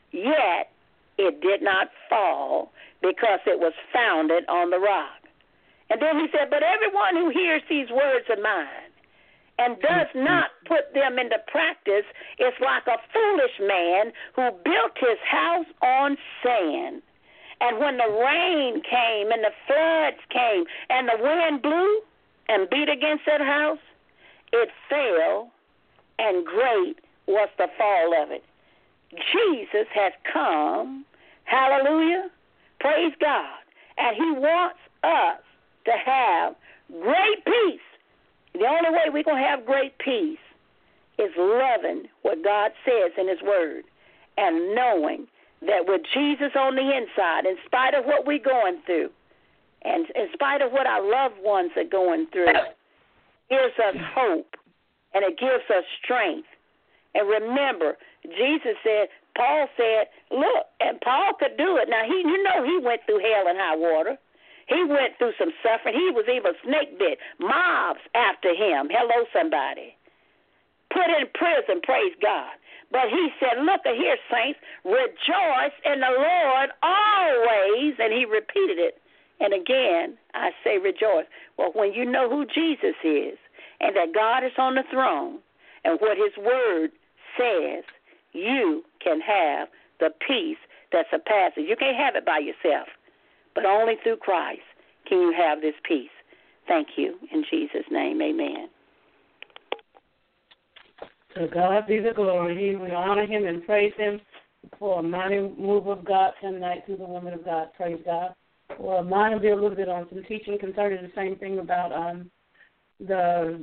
yet it did not fall because it was founded on the rock. And then he said, but everyone who hears these words of mine and does not put them into practice is like a foolish man who built his house on sand. And when the rain came and the floods came and the wind blew and beat against that house, it fell, and great was the fall of it. Jesus has come, hallelujah, praise God, and he wants us to have great peace. The only way we're going to have great peace is loving what God says in his word and knowing that with Jesus on the inside, in spite of what we're going through, and in spite of what our loved ones are going through, gives us hope and it gives us strength. And remember, Jesus said, Paul said, look, and Paul could do it. Now, he went through hell and high water. He went through some suffering. He was even snake bit. Mobs after him. Hello, somebody. Put in prison, praise God. But he said, look here, saints, rejoice in the Lord always. And he repeated it. And again, I say rejoice. Well, when you know who Jesus is and that God is on the throne and what his word says, you can have the peace that surpasses. You can't have it by yourself, but only through Christ can you have this peace. Thank you. In Jesus' name, amen. To God be the glory. We honor him and praise him for a mighty move of God tonight through the woman of God. Praise God. Well, I might be a little bit on some teaching concerning the same thing about the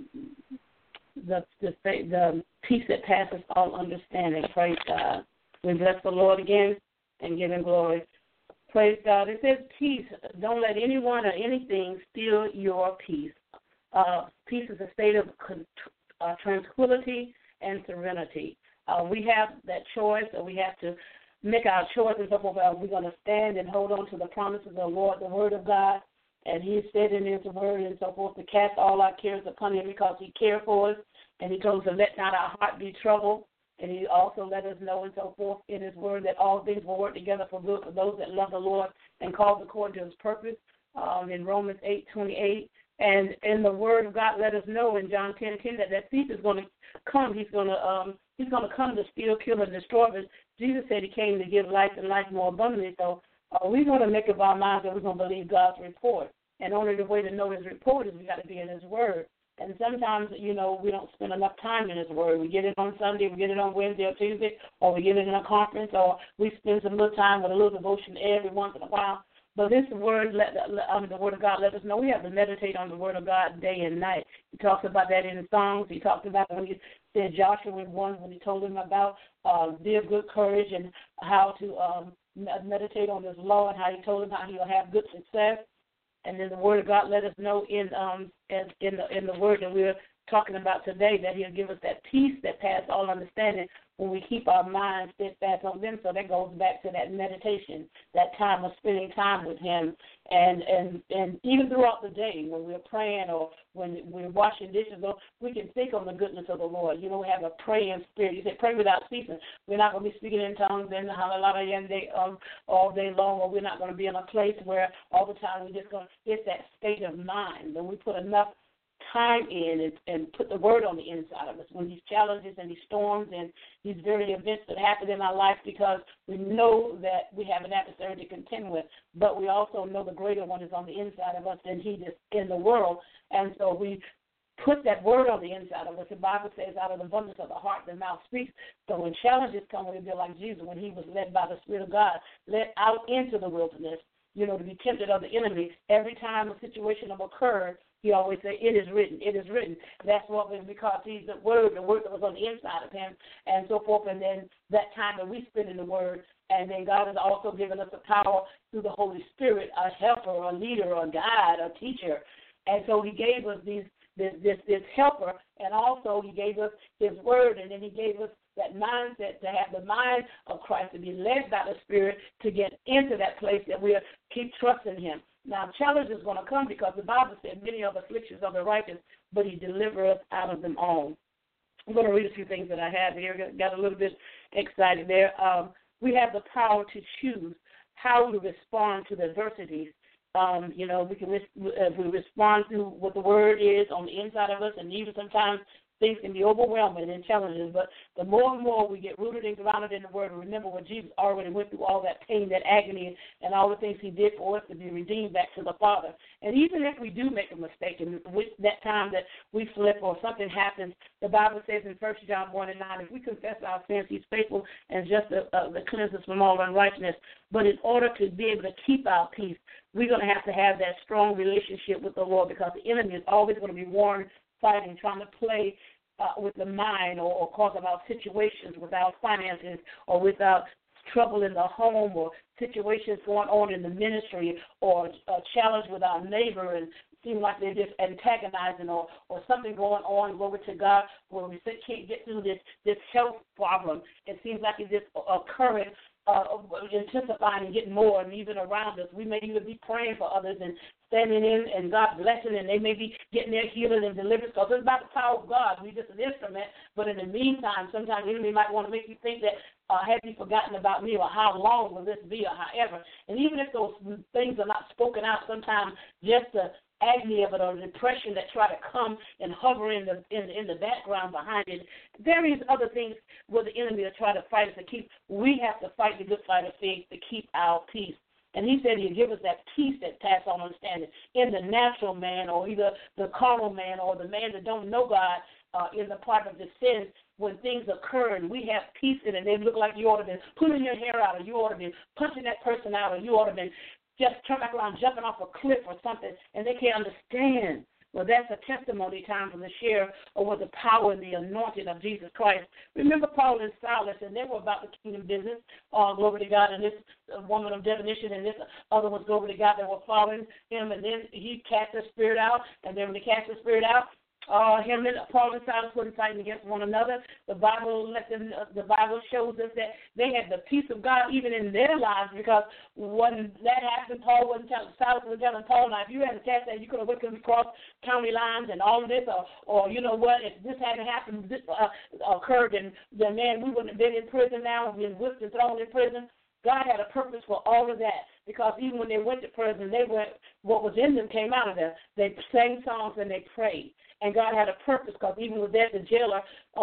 peace that passes all understanding. Praise God. We bless the Lord again and give him glory. Praise God. It says peace. Don't let anyone or anything steal your peace. Peace is a state of tranquility and serenity. We have that choice, and we have to make our choices up about we're going to stand and hold on to the promises of the Lord, the word of God. And he said in his word and so forth to cast all our cares upon him because he cared for us. And he told us to let not our heart be troubled. And he also let us know and so forth in his word that all things will work together for good for those that love the Lord and called according to his purpose in Romans 8:28. And in the word of God let us know in John 10:10 that thief is going to come. He's going to come to steal, kill, and destroy. But Jesus said he came to give life and life more abundantly. So we're going to make up our minds that we're going to believe God's report. And only the way to know his report is we got to be in his word. And sometimes, we don't spend enough time in his word. We get it on Sunday, we get it on Wednesday or Tuesday, or we get it in a conference, or we spend some little time with a little devotion every once in a while. But this word, the word of God let us know we have to meditate on the word of God day and night. He talks about that in Songs. He talked about when he said Joshua 1 when he told him about be of good courage and how to meditate on his law and how he told him how he'll have good success. And then the word of God let us know in the word that we're talking about today that he'll give us that peace that passes all understanding when we keep our minds steadfast on them. So that goes back to that meditation, that time of spending time with him. And even throughout the day when we're praying or when we're washing dishes, we can think on the goodness of the Lord. We have a praying spirit. You said pray without ceasing. We're not going to be speaking in tongues and all day long, or we're not going to be in a place where all the time we're just going to, it's that state of mind. When we put enough time in and put the word on the inside of us when these challenges and these storms and these very events that happen in our life, because we know that we have an adversary to contend with, but we also know the greater one is on the inside of us than he is in the world. And so we put that word on the inside of us. The Bible says out of the abundance of the heart the mouth speaks. So when challenges come, we'll be like Jesus when he was led by the Spirit of God, led out into the wilderness, to be tempted of the enemy. Every time a situation occurred, he always said, it is written, it is written. That's what because he's the word that was on the inside of him and so forth. And then that time that we spend in the word, and then God has also given us the power through the Holy Spirit, a helper, a leader, a guide, a teacher. And so he gave us this helper, and also he gave us his word, and then he gave us that mindset to have the mind of Christ, to be led by the Spirit, to get into that place that we'll keep trusting him. Now, challenge is going to come because the Bible said many of the afflictions of the righteous, but he delivered us out of them all. I'm going to read a few things that I have here. Got a little bit excited there. We have the power to choose how to respond to the adversities We can if we respond to what the word is on the inside of us, and even sometimes things can be overwhelming and challenging. But the more and more we get rooted and grounded in the word, and remember what Jesus already went through, all that pain, that agony, and all the things he did for us to be redeemed back to the Father. And even if we do make a mistake, and with that time that we slip or something happens, the Bible says in 1 John 1:9, if we confess our sins, he's faithful and just to cleanse us from all unrighteousness. But in order to be able to keep our peace, we're going to have that strong relationship with the Lord, because the enemy is always going to be warring, fighting, trying to play with the mind or cause about situations with our finances or without trouble in the home or situations going on in the ministry or a challenge with our neighbor and seem like they're just antagonizing or something going on, glory to God, where we can't get through this health problem. It seems like it's just occurring, intensifying and getting more, and even around us. We may even be praying for others and standing in and God blessing, and they may be getting their healing and deliverance, because it's about the power of God. We're just an instrument. But in the meantime, sometimes the enemy might want to make you think that, have you forgotten about me, or how long will this be, or however. And even if those things are not spoken out, sometimes just the agony of it or the depression that try to come and hover in the background behind it, various other things where the enemy will try to fight us to keep. We have to fight the good fight of faith to keep our peace. And he said he'll give us that peace that passes all understanding. In the natural man, or either the carnal man, or the man that don't know God, in the part of the sin, when things occur and we have peace in it, they look like you ought to be pulling your hair out, or you ought to be punching that person out, or you ought to be just turn back around, jumping off a cliff or something, and they can't understand. Well, that's a testimony time for the share of the power and the anointing of Jesus Christ. Remember Paul and Silas, and they were about the kingdom business, glory to God, and this woman of divination, and this other was glory to God, that were following him, and then he cast the spirit out, and then when he cast the spirit out, him and Paul and Silas were fighting against one another. The Bible shows us that they had the peace of God even in their lives, because when that happened, Silas was telling Paul, now if you hadn't cast that, you could have went across county lines and all of this, or you know what, if this hadn't happened, this occurred, and then man, we wouldn't have been in prison now, and been whipped and thrown in prison. God had a purpose for all of that, because even when they went to prison, what was in them came out of them. They sang songs and they prayed. And God had a purpose, because even with that, the jailer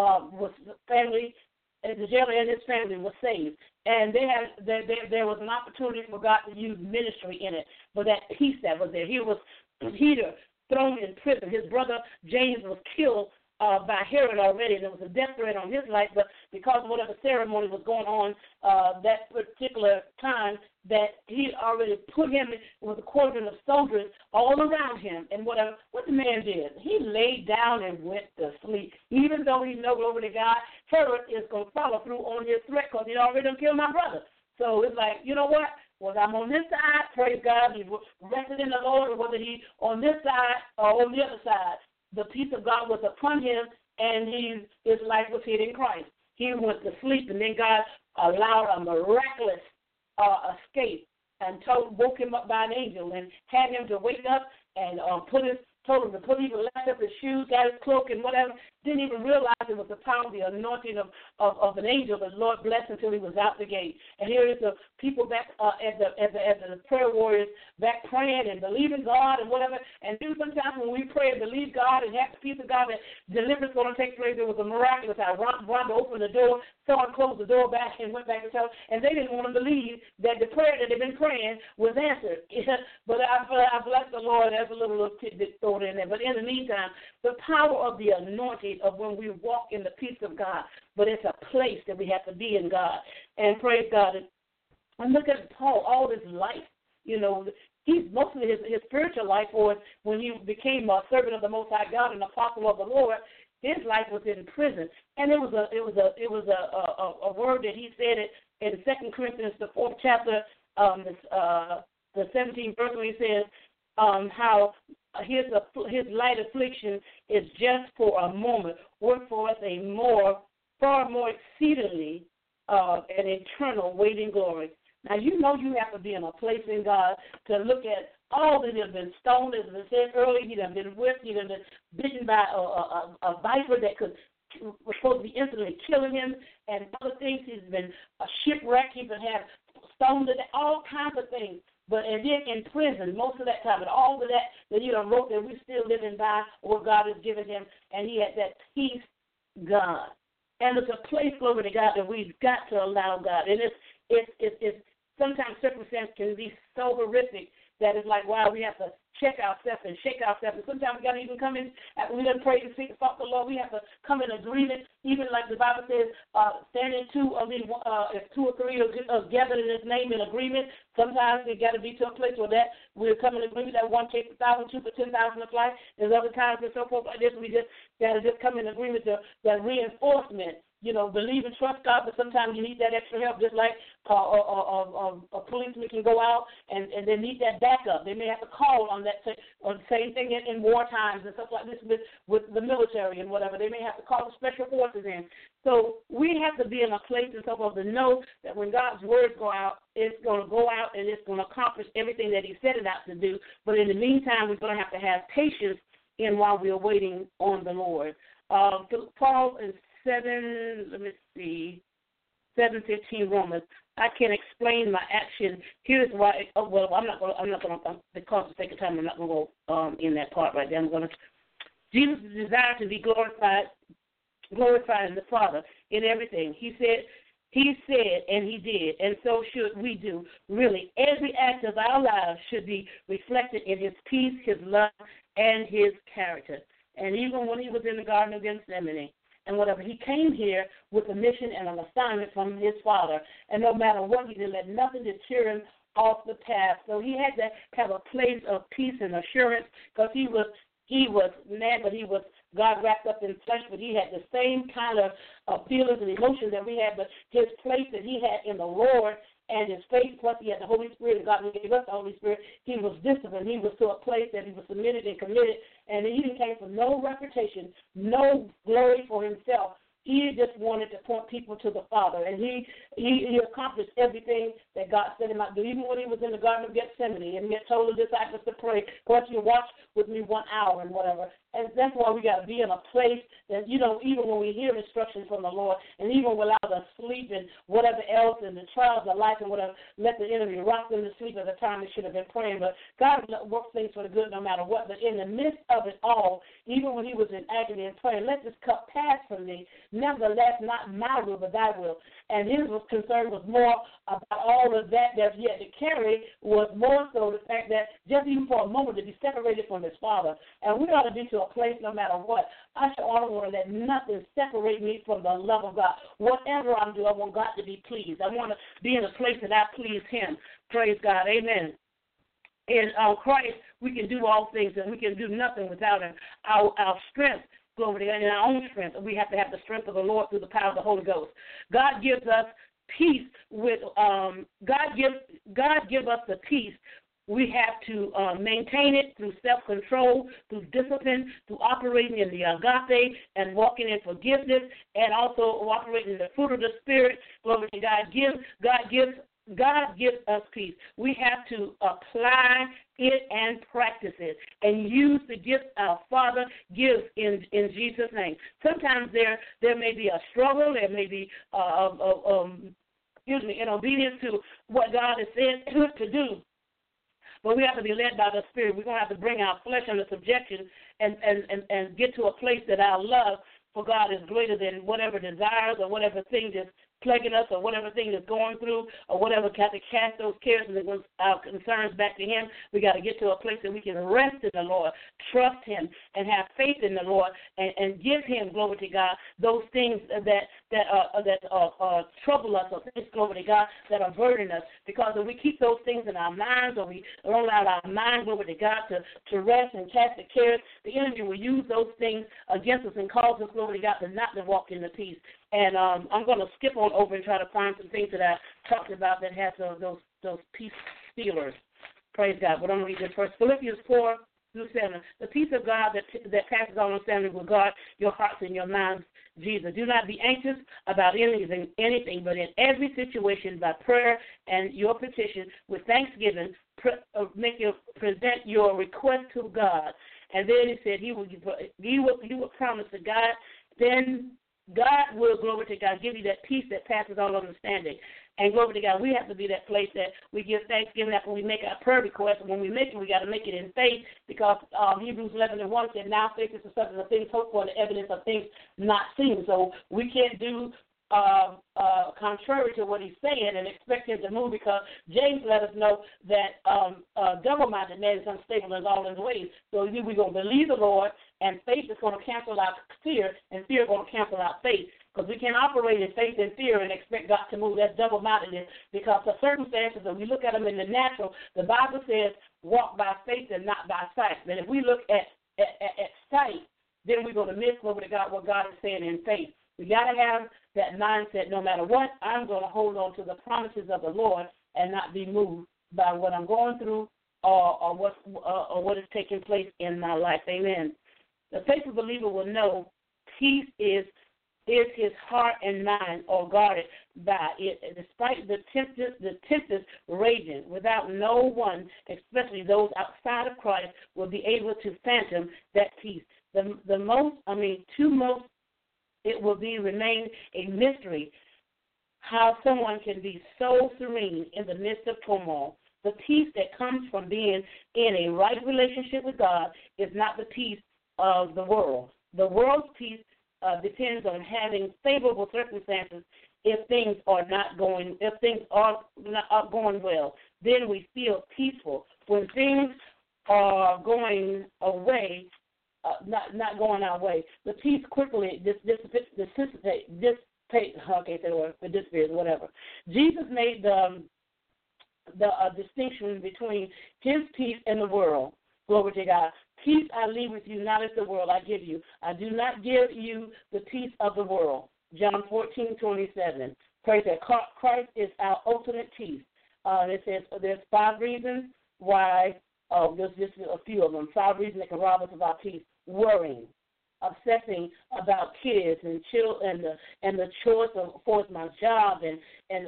and his family was saved. And there was an opportunity for God to use ministry in it. But that peace that was there. Here was Peter thrown in prison. His brother James was killed by Herod already, and there was a death threat on his life, but because whatever ceremony was going on that particular time, that he already put him with a cordon of soldiers all around him. And what the man did, he laid down and went to sleep, even though he knows, over to God, Herod is going to follow through on his threat, because he already done killed my brother. So it's like, you know what? Whether I'm on this side, praise God, he rested in the Lord, or whether he on this side or on the other side, the peace of God was upon him, and his life was hid in Christ. He went to sleep, and then God allowed a miraculous escape, and woke him up by an angel, and had him to wake up and told him to put, even left up his shoes, got his cloak and whatever, didn't even realize it was the power, the anointing of an angel. The Lord blessed until he was out the gate. And here is the people back as the prayer warriors back praying and believing God and whatever. And sometimes when we pray and believe God and have the peace of God that deliverance is going to take place, there was a miraculous. Rhonda opened the door, someone closed the door back and went back to tell, and they didn't want to believe that the prayer that they've been praying was answered. But I bless the Lord. There's a little tidbit thrown in there. But in the meantime, the power of the anointing of when we walk in the peace of God, but it's a place that we have to be in God. And praise God. And look at Paul, all his life, he's mostly his spiritual life, or when he became a servant of the Most High God and apostle of the Lord, his life was in prison. And it was a word that he said it in 2 Corinthians, the 4th chapter, the 17th verse, when he says how his light affliction is just for a moment, work for us far more exceedingly an eternal waiting glory. Now, you have to be in a place in God to look at all that have been stoned, as I said earlier. He done been whipped. He done been bitten by a viper that was supposed to be instantly killing him, and other things. He's been shipwrecked. He's been had stoned to death, all kinds of things. and then in prison most of that time, and all of that you done wrote that we're still living by what God has given him, and he had that peace, God. And it's a place, glory to God, that we've got to allow God. And it's sometimes circumstance can be so horrific that it's like, wow, we have to check ourselves and shake ourselves. And sometimes we got to even come in, after we done pray and seek the Lord, we have to come in agreement, even like the Bible says, standing if 2 or 3 are gathered in his name in agreement. Sometimes we got to be to a place where that we're coming in agreement that one takes 1,000, 2 for 10,000 a flight. There's other times and so forth like this, we just got to just come in agreement to that reinforcement. Believe and trust God, but sometimes you need that extra help, just like a policeman can go out and they need that backup. They may have to call on that, or the same thing in war times and stuff like this with the military and whatever. They may have to call the special forces in. So we have to be in a place and so forth to know that when God's words go out, it's going to go out and it's going to accomplish everything that he set it out to do. But in the meantime, we're going to have patience in while we're waiting on the Lord. Paul is 7:15 Romans. I can explain my action. Here's why. I'm not going to, because of the sake of time, I'm not going to go in that part right there. Jesus' desire to be glorified in the Father in everything. He said, and he did, and so should we do. Really, every act of our lives should be reflected in his peace, his love, and his character. And even when he was in the Garden of Gethsemane, and whatever, he came here with a mission and an assignment from his Father. And no matter what, he didn't let nothing deter him off the path. So he had to have a place of peace and assurance, because he was man, but he was God wrapped up in flesh, but he had the same kind of feelings and emotions that we had, but his place that he had in the Lord and his faith, plus he had the Holy Spirit, and God gave us the Holy Spirit. He was disciplined. He was to a place that he was submitted and committed, and he didn't came for no reputation, no glory for himself. He just wanted to point people to the Father, and he accomplished everything that God sent him out to do. Even when he was in the Garden of Gethsemane, and he had told the disciples to pray, "Watch you watch with me 1 hour," and whatever. And that's why we got to be in a place that, even when we hear instructions from the Lord, and even without us sleep and whatever else, and the trials of life and whatever, let the enemy rock them to sleep at the time they should have been praying. But God works things for the good no matter what. But in the midst of it all, even when he was in agony and praying, "Let this cup pass from me. Nevertheless, not my will, but thy will." And his concern was more about all of that that's yet to carry, was more so the fact that just even for a moment to be separated from his Father. And we ought to be to a place no matter what. I should always want to let nothing separate me from the love of God. Whatever I'm doing, I want God to be pleased. I want to be in a place that I please him. Praise God. Amen. In Christ, we can do all things, and we can do nothing without him. Our strength, glory to God, in our own strength. We have to have the strength of the Lord through the power of the Holy Ghost. God gives us peace with God give us the peace. We have to maintain it through self-control, through discipline, through operating in the agape and walking in forgiveness, and also operating in the fruit of the Spirit. Glory to God. God gives us peace. We have to apply it and practice it and use the gift our Father gives in Jesus' name. Sometimes there may be a struggle. There may be in obedience to what God has said to do. But we have to be led by the Spirit. We're going to have to bring our flesh under subjection and get to a place that our love for God is greater than whatever desires or whatever thing that's plaguing us or whatever thing that's going through or whatever. Got to cast those cares and our concerns back to him. We got to get to a place that we can rest in the Lord, trust him, and have faith in the Lord, and give him, glory to God, those things that trouble us, or things, glory to God, that are burdening us. Because if we keep those things in our minds, or we don't allow our mind, glory to God, to rest and cast the cares, the enemy will use those things against us and cause us, glory to God, to not to walk in the peace. And I'm going to skip on over and try to find some things that I talked about that has those peace stealers. Praise God. But I'm going to read this first. Philippians 4:7. The peace of God that passes all understanding will guard your hearts and your minds, Jesus. Do not be anxious about anything, but in every situation by prayer and your petition with thanksgiving, present your request to God. And then he said he will promise to God. Then God will, glory to God, give you that peace that passes all understanding. And glory to God, we have to be that place that we give thanksgiving after we make our prayer request. And when we make it, we got to make it in faith, because Hebrews 11:1 said, now faith is the substance of things hoped for, the evidence of things not seen. So we can't do contrary to what he's saying and expect him to move, because James let us know that double-minded man is unstable in all his ways. So we're going to believe the Lord, and faith is going to cancel out fear, and fear is going to cancel out faith. Because we can't operate in faith and fear and expect God to move. That's double-mindedness, because the circumstances, if we look at them in the natural, the Bible says walk by faith and not by sight. But if we look at sight, then we're going to miss, glory to God, what God is saying in faith. We got to have that mindset, no matter what, I'm going to hold on to the promises of the Lord and not be moved by what I'm going through or what is taking place in my life. Amen. The faithful believer will know peace is his heart and mind are guarded by it, despite the tempest raging. Without no one, especially those outside of Christ, will be able to fathom that peace. It will remain a mystery how someone can be so serene in the midst of turmoil. The peace that comes from being in a right relationship with God is not the peace of the world. The world's peace depends on having favorable circumstances. If things are going well, then we feel peaceful. When things are going away, not going our way, the peace quickly dissipates. Whatever. Jesus made the distinction between his peace and the world. Glory to God. Peace I leave with you, not as the world I give you. I do not give you the peace of the world. John 14:27. Praise that. Christ is our ultimate peace. It says there's 5 reasons why. There's just a few of them. 5 reasons that can rob us of our peace. Worrying, obsessing about kids and children, and the choice of course my job and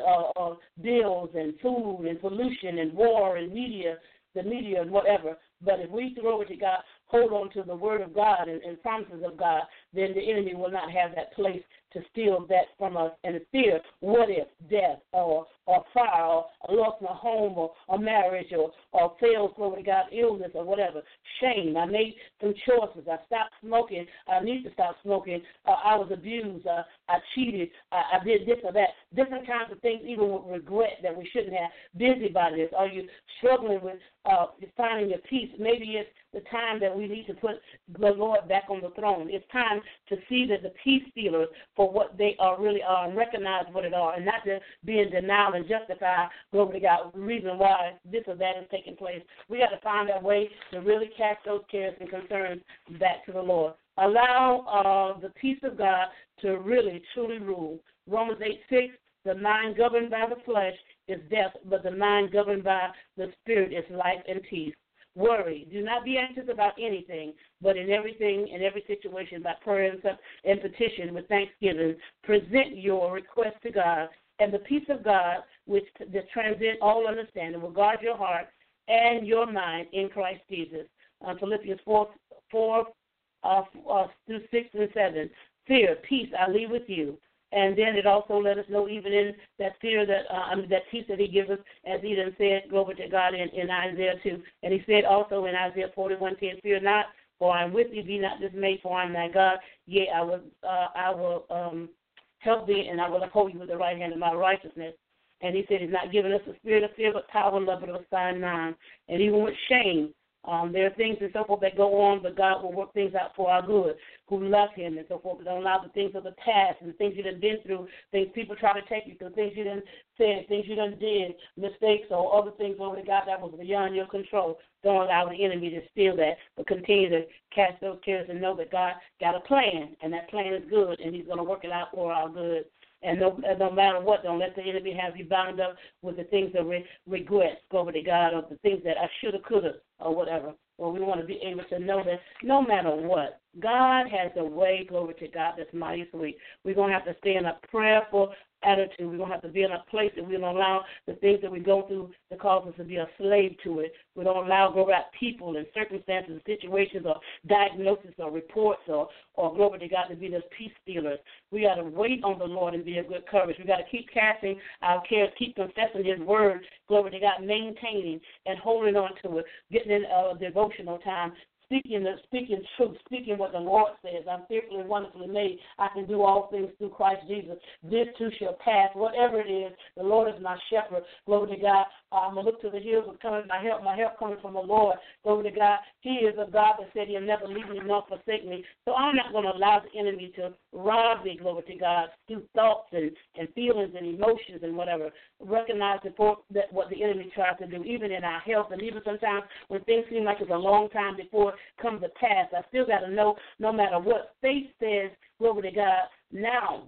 bills and food and pollution and war and the media and whatever. But if we throw it to God, hold on to the word of God and promises of God, then the enemy will not have that place to steal that from us. And fear, what if death or fire or loss of a home or marriage or failed, glory to God, illness or whatever. Shame. I made some choices. I stopped smoking. I need to stop smoking. I was abused. I cheated. I did this or that. Different kinds of things, even with regret that we shouldn't have. Busybodies. Are you struggling with finding your peace? Maybe it's the time that we need to put the Lord back on the throne. It's time to see that the peace stealers for what they really are and recognize what it are, and not to be in denial and justify, glory to God, the reason why this or that is taking place. We got to find that way to really cast those cares and concerns back to the Lord. Allow the peace of God to really, truly rule. Romans 8:6, the mind governed by the flesh is death, but the mind governed by the Spirit is life and peace. Worry. Do not be anxious about anything, but in everything, in every situation, by prayer and petition with thanksgiving, present your request to God, and the peace of God, which transcends all understanding, will guard your heart and your mind in Christ Jesus. Philippians 4 through 6 and 7. Fear, peace, I leave with you. And then it also let us know, even in that fear that peace that he gives us, as he done said, glory to God in Isaiah 2. And he said also in Isaiah 41:10, fear not, for I am with you, be not dismayed, for I am thy God. Yea, I will help thee, and I will uphold you with the right hand of my righteousness. And he said he's not giving us a spirit of fear, but power, love, and of a sound mind. And even with shame, there are things and so forth that go on, but God will work things out for our good, who love him and so forth. Don't allow the things of the past and things you done been through, things people try to take you through, things you done said, things you done did, mistakes or other things over to God that was beyond your control. Don't allow the enemy to steal that, but continue to cast those cares and know that God got a plan, and that plan is good, and he's going to work it out for our good. And no matter what, don't let the enemy have you bound up with the things of regrets, glory to God, or the things that I should have, could have, or whatever. Well, we want to be able to know that no matter what, God has a way, glory to God, that's mighty sweet. We're going to have to stay in a prayerful attitude. We don't have to be in a place that we don't allow the things that we go through to cause us to be a slave to it. We don't allow, glory to God, people and circumstances and situations or diagnosis or reports or glory to God, to be those peace stealers. We got to wait on the Lord and be of good courage. We got to keep casting our cares, keep confessing His word, glory to God, maintaining and holding on to it, getting in devotional time, speaking truth, speaking what the Lord says. I'm fearfully and wonderfully made. I can do all things through Christ Jesus. This too shall pass. Whatever it is, the Lord is my shepherd. Glory to God. I'm going to look to the hills of coming my help coming from the Lord. Glory to God. He is a God that said He'll never leave me nor forsake me. So I'm not going to allow the enemy to rob me, glory to God, through thoughts and feelings and emotions and whatever. Recognize that what the enemy tries to do, even in our health, and even sometimes when things seem like it's a long time before it comes to pass. I still got to know, no matter what faith says, glory to God, now,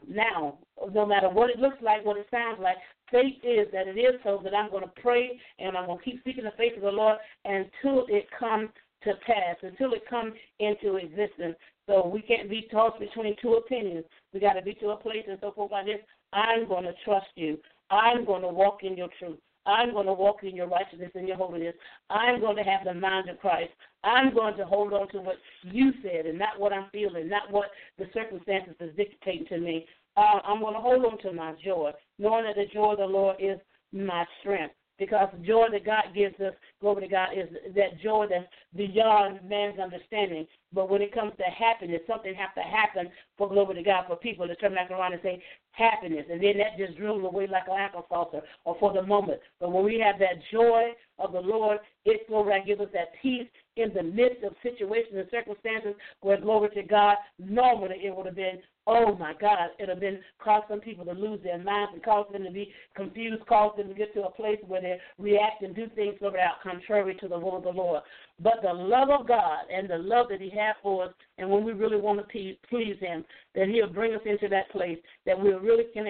no matter what it looks like, what it sounds like, faith is that it is so, that I'm going to pray and I'm going to keep seeking the face of the Lord until it comes to pass, until it comes into existence. So we can't be tossed between two opinions. We got to be to a place and so forth like this. I'm going to trust you. I'm going to walk in your truth. I'm going to walk in your righteousness and your holiness. I'm going to have the mind of Christ. I'm going to hold on to what you said and not what I'm feeling, not what the circumstances is dictating to me. I'm going to hold on to my joy, knowing that the joy of the Lord is my strength. Because the joy that God gives us, glory to God, is that joy that's beyond man's understanding. But when it comes to happiness, something has to happen for, glory to God, for people to turn back around and say happiness. And then that just drills away like an apple saucer or for the moment. But when we have that joy of the Lord, it, glory, gives us that peace in the midst of situations and circumstances where, glory to God, normally it would have been, oh, my God, it would have been caused some people to lose their minds and caused them to be confused, caused them to get to a place where they react and do things without contrary to the will of the Lord. But the love of God and the love that He has for us, and when we really want to please Him, that He'll bring us into that place that we really can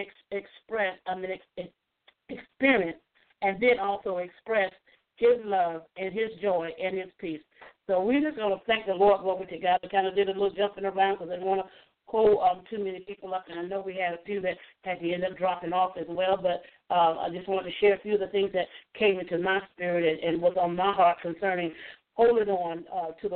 experience and then also express His love and His joy and His peace. So we're just going to thank the Lord, glory to God. We kind of did a little jumping around because I didn't want to hold too many people up, and I know we had a few that had to end up dropping off as well, but I just wanted to share a few of the things that came into my spirit and was on my heart concerning holding on to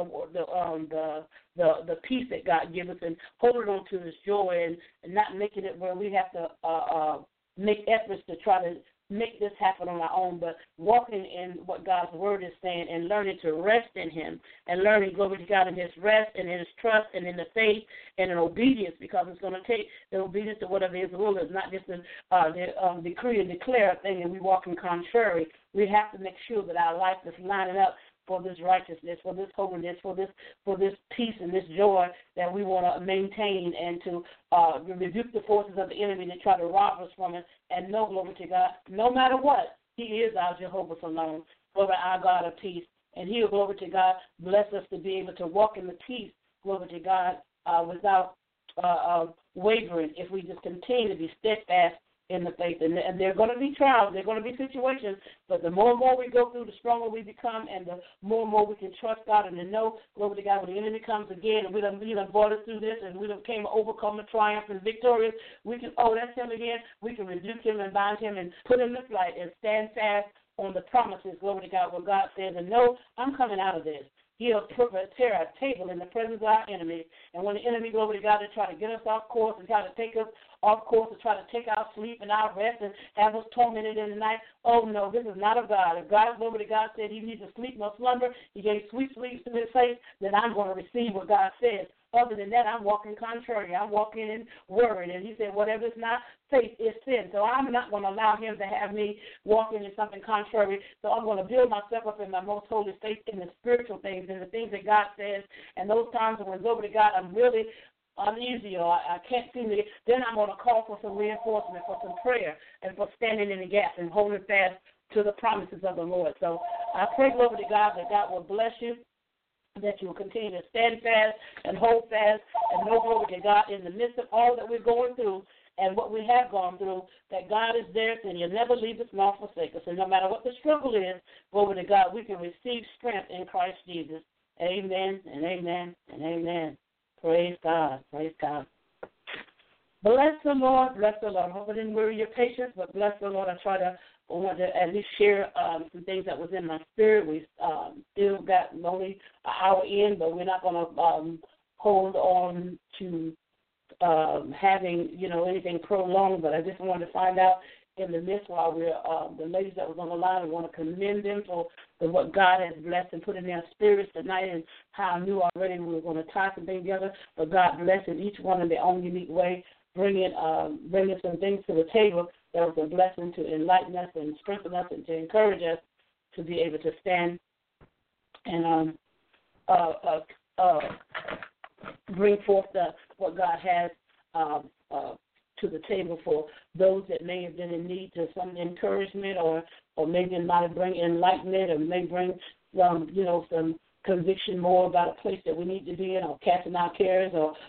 the peace that God gives us and holding on to His joy and not making it where we have to make efforts to try to make this happen on our own, but walking in what God's word is saying and learning to rest in Him and learning, glory to God, in His rest and in His trust and in the faith and in obedience, because it's going to take the obedience to whatever His will is, not just a decree and declare a thing and we walk in contrary. We have to make sure that our life is lining up for this righteousness, for this holiness, for this peace and this joy that we want to maintain, and to rebuke the forces of the enemy that try to rob us from it. And know, glory to God, no matter what, He is our Jehovah Shalom, glory, our God of peace. And He'll, glory to God, bless us to be able to walk in the peace, glory to God, without wavering, if we just continue to be steadfast in the faith. And there are going to be trials, there are going to be situations, but the more and more we go through, the stronger we become, and the more and more we can trust God and to know, glory to God, when the enemy comes again and we done brought us through this and we done came overcome, triumph, and victorious, we can, that's him again, we can rebuke him and bind him and put him to flight and stand fast on the promises, glory to God, what God says, and know I'm coming out of this. He'll prepare a table in the presence of our enemies. And when the enemy, glory to God, they try to get us off course and try to take us off course and try to take our sleep and our rest and have us tormented in the night, oh, no, this is not of God. If God, glory to God, said He needs to sleep nor slumber, He gave sweet sleep to His face, then I'm going to receive what God says. Other than that, I'm walking contrary. I'm walking in word. And He said, whatever is not faith is sin. So I'm not going to allow Him to have me walking in something contrary. So I'm going to build myself up in my most holy faith in the spiritual things and the things that God says. And those times when, glory to God, I'm really uneasy or I can't seem to get, then I'm going to call for some reinforcement, for some prayer, and for standing in the gap and holding fast to the promises of the Lord. So I pray, glory to God, that God will bless you, that you will continue to stand fast and hold fast and know, glory to God, in the midst of all that we're going through and what we have gone through, that God is there and He'll never leave us nor forsake us. And no matter what the struggle is, glory to God, we can receive strength in Christ Jesus. Amen and amen and amen. Praise God. Praise God. Bless the Lord, bless the Lord. I hope I didn't weary your patience, but bless the Lord. I want to at least share some things that was in my spirit. We still got only an hour in, but we're not going to hold on to having, anything prolonged. But I just wanted to find out in the midst while we're the ladies that was on the line, I want to commend them for what God has blessed and put in their spirits tonight, and how I knew already we were going to tie some things together. But God blessed each one in their own unique way, bringing some things to the table that was a blessing to enlighten us and strengthen us and to encourage us to be able to stand and bring forth what God has to the table for those that may have been in need to some encouragement, or maybe it might bring enlightenment, or may bring some conviction more about a place that we need to be in, or casting our cares,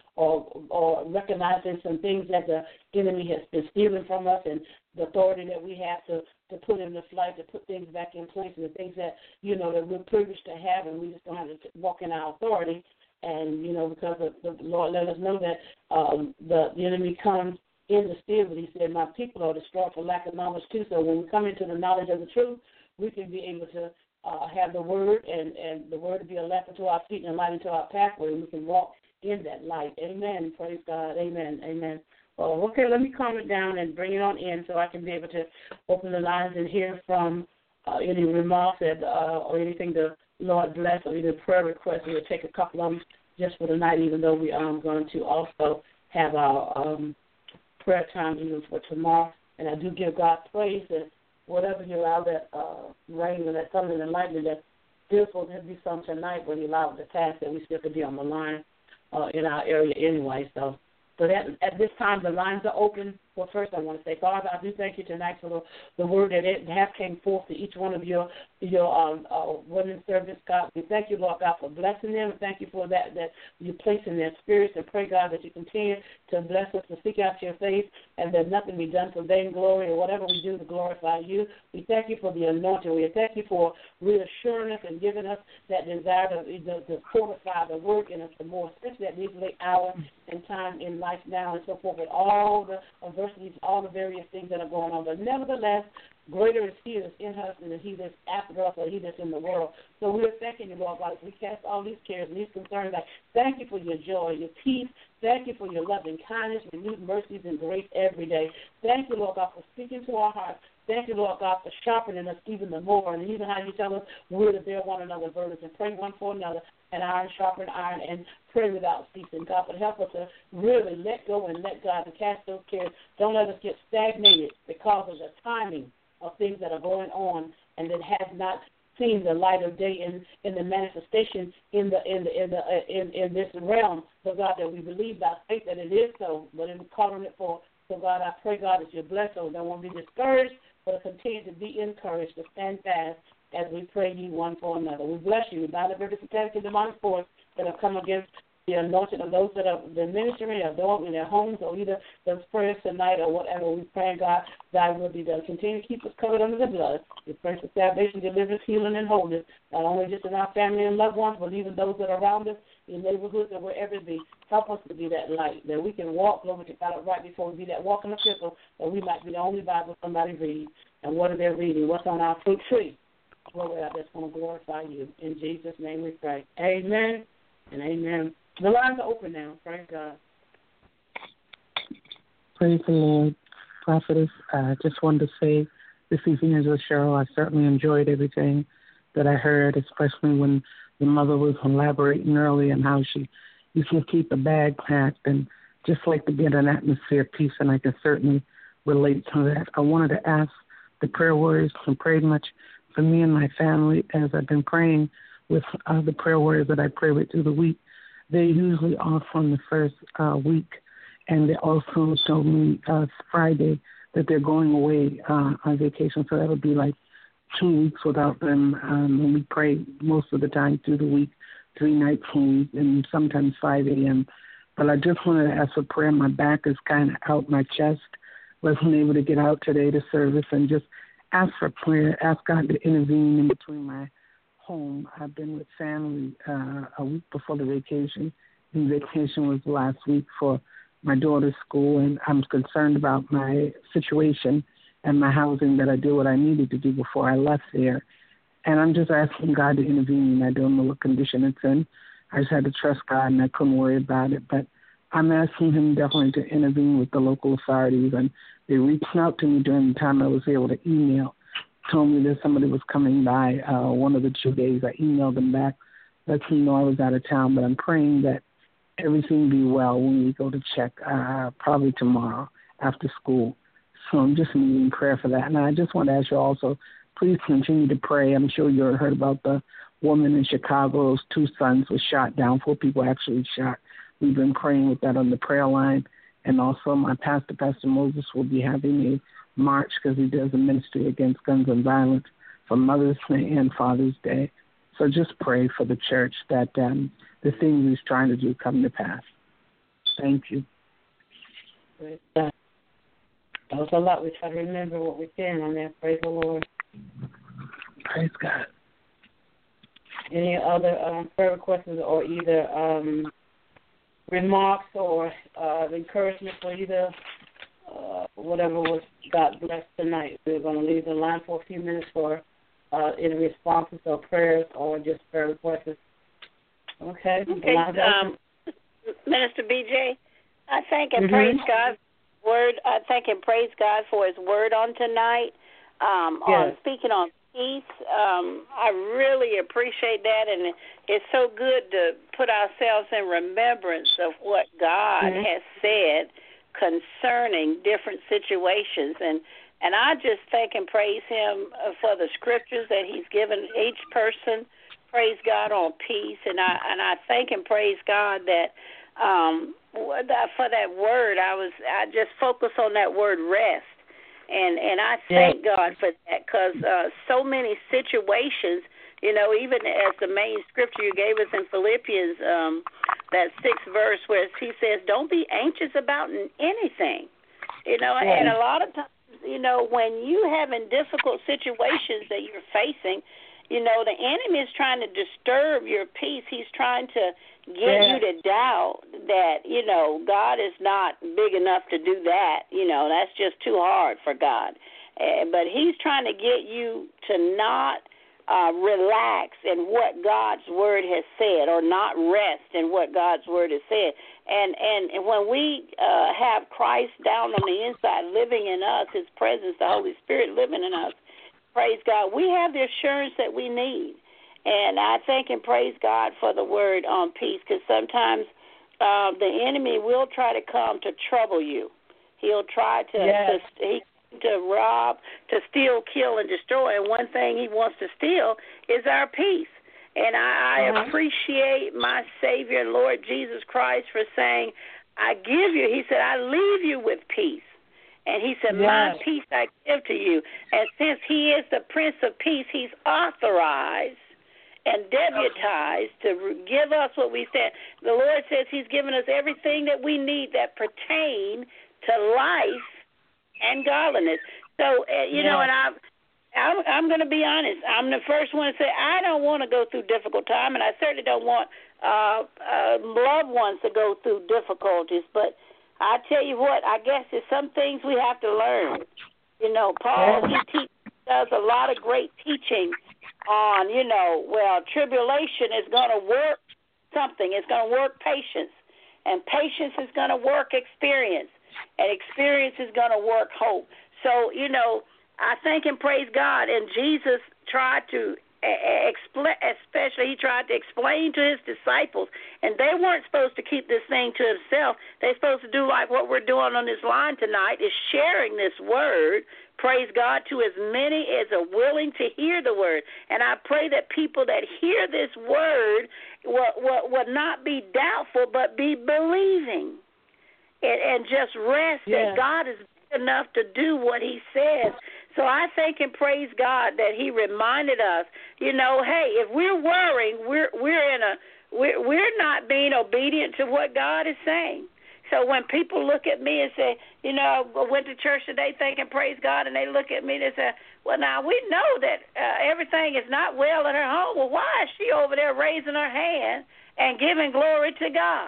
or recognizing some things that the enemy has been stealing from us, and the authority that we have to put into flight, to put things back in place, and the things that that we're privileged to have, and we just don't have to walk in our authority. And because the Lord let us know that the enemy comes in the steal, but He said, "My people are destroyed for lack of knowledge too." So when we come into the knowledge of the truth, we can be able to have the word, and the word to be a lamp unto our feet and a light unto our pathway, and we can walk in that light. Amen. Praise God. Amen. Amen. Well, okay, let me calm it down and bring it on in so I can be able to open the lines and hear from any remarks or anything the Lord bless, or either prayer requests. We'll take a couple of them just for tonight, even though we are going to also have our prayer time even for tomorrow. And I do give God praise that whatever you allow that rain and that thunder and lightning, that still supposed to be some tonight when you allow it to pass, that we still could be on the line in our area anyway. So at this time, the lines are open. Well, first I want to say, Father, I do thank you tonight for the word that it have came forth to each one of your women servants, God. We thank you, Lord God, for blessing them. And thank you for that you place in their spirits. And pray, God, that you continue to bless us to seek out your face, and that nothing be done for vain glory, or whatever we do to glorify you. We thank you for the anointing. We thank you for reassuring us and giving us that desire to fortify the work in us the more, especially at these late hours and time in life now and so forth, with all the adversities, all the various things that are going on. But nevertheless, greater is He that's in us than He that's after us, or He that's in the world. So we're thanking you, Lord God, as we cast all these cares and these concerns back. Thank you for your joy, your peace. Thank you for your loving kindness, renewed mercies and grace every day. Thank you, Lord God, for speaking to our hearts. Thank you, Lord God, for sharpening us even the more, and even how you tell us we're to bear one another's burdens and pray one for another, and iron sharpen iron, and pray without ceasing. God, but help us to really let go and let God and cast those cares. Don't let us get stagnated because of the timing of things that are going on and that has not seen the light of day in the manifestation in this realm. So God, that we believe by faith that it is so, but in calling it for. So God, I pray, God, that you bless us. Don't want to be discouraged, but continue to be encouraged, to stand fast as we pray you one for another. We bless you. We bind up every satanic and demonic force that have come against the anointing of those that are the ministry, or those in their homes, or either those prayers tonight or whatever. We pray, God, that will be done. Continue to keep us covered under the blood. We pray for salvation, deliverance, healing, and wholeness, not only just in our family and loved ones, but even those that are around us, in neighborhoods or wherever it be. Help us to be that light, that we can walk, glory to God, right before we be that walking epistle, that we might be the only Bible somebody reads. And what are they reading? What's on our fruit tree? Glory out, that's going to glorify you. In Jesus' name we pray. Amen and amen. The lines are open now. Praise God. Praise the Lord. Prophetess, I just wanted to say this evening, as Cheryl, I certainly enjoyed everything that I heard, especially when the mother was elaborating early on how she used to keep a bag packed and just like to get an atmosphere of peace, and I can certainly relate to that. I wanted to ask the prayer warriors to pray much for me and my family as I've been praying with the prayer warriors that I pray with through the week. They're usually off on the first week, and they also told me Friday that they're going away on vacation, so that'll be like 2 weeks without them. And we pray most of the time through the week, 3 nights a week, and sometimes 5 a.m. But I just wanted to ask for prayer. My back is kind of out my chest. Wasn't able to get out today to service, and just ask for prayer. Ask God to intervene in between my home. I've been with family a week before the vacation. The vacation was last week for my daughter's school, and I'm concerned about my situation and my housing, that I did what I needed to do before I left there. And I'm just asking God to intervene. I don't know what condition it's in. I just had to trust God, and I couldn't worry about it. But I'm asking him definitely to intervene with the local authorities. And they reached out to me during the time I was able to email, told me that somebody was coming by one of the 2 days. I emailed them back, let them know I was out of town. But I'm praying that everything be well when we go to check, probably tomorrow after school. So I'm just needing prayer for that. And I just want to ask you also, please continue to pray. I'm sure you heard about the woman in Chicago. Those 2 sons were shot down. 4 people actually shot. We've been praying with that on the prayer line. And also my pastor, Pastor Moses, will be having a march because he does a ministry against guns and violence for Mother's Day and Father's Day. So just pray for the church that the things he's trying to do come to pass. Thank you. That was a lot. We try to remember what we can on there. Praise the Lord. Praise God. Any other prayer requests or either remarks or encouragement for either whatever was God blessed tonight? We're going to leave the line for a few minutes for any responses or prayers or just prayer requests. Okay. Minister BJ, I thank and praise God. I thank and praise God for His word on tonight. On speaking on peace, I really appreciate that, and it's so good to put ourselves in remembrance of what God has said concerning different situations, and I just thank and praise Him for the scriptures that He's given each person. Praise God on peace, and I thank and praise God that for that word. I just focus on that word rest. And I thank God for that, because so many situations, even as the main scripture you gave us in Philippians, that 6th verse where he says, don't be anxious about anything. And a lot of times, when you having difficult situations that you're facing, the enemy is trying to disturb your peace. He's trying to get you to doubt that, God is not big enough to do that. That's just too hard for God. But he's trying to get you to not relax in what God's word has said, or not rest in what God's word has said. And when we have Christ down on the inside living in us, his presence, the Holy Spirit living in us, praise God, we have the assurance that we need. And I thank and praise God for the word on peace, because sometimes the enemy will try to come to trouble you. He'll try to rob, to steal, kill, and destroy. And one thing he wants to steal is our peace. And I appreciate my Savior and Lord Jesus Christ for saying, I give you, he said, I leave you with peace. And he said, my peace I give to you. And since he is the Prince of Peace, he's authorized and deputized to give us what we said. The Lord says he's given us everything that we need that pertain to life and godliness. So, and I'm going to be honest. I'm the first one to say I don't want to go through difficult time, and I certainly don't want loved ones to go through difficulties. But I tell you what, I guess there's some things we have to learn. Paul, he does a lot of great teaching on, tribulation is going to work something. It's going to work patience, and patience is going to work experience, and experience is going to work hope. So, I thank and praise God, and Jesus tried to he tried to explain to his disciples, and they weren't supposed to keep this thing to himself. They're supposed to do like what we're doing on this line tonight, is sharing this word, praise God, to as many as are willing to hear the word. And I pray that people that hear this word will not be doubtful, but be believing and just rest that God is big enough to do what he says. So I thank and praise God that he reminded us, hey, if we're worrying, we're not being obedient to what God is saying. So when people look at me and say, I went to church today, thank and praise God, and they look at me and they say, well, now we know that everything is not well at her home. Well, why is she over there raising her hand and giving glory to God?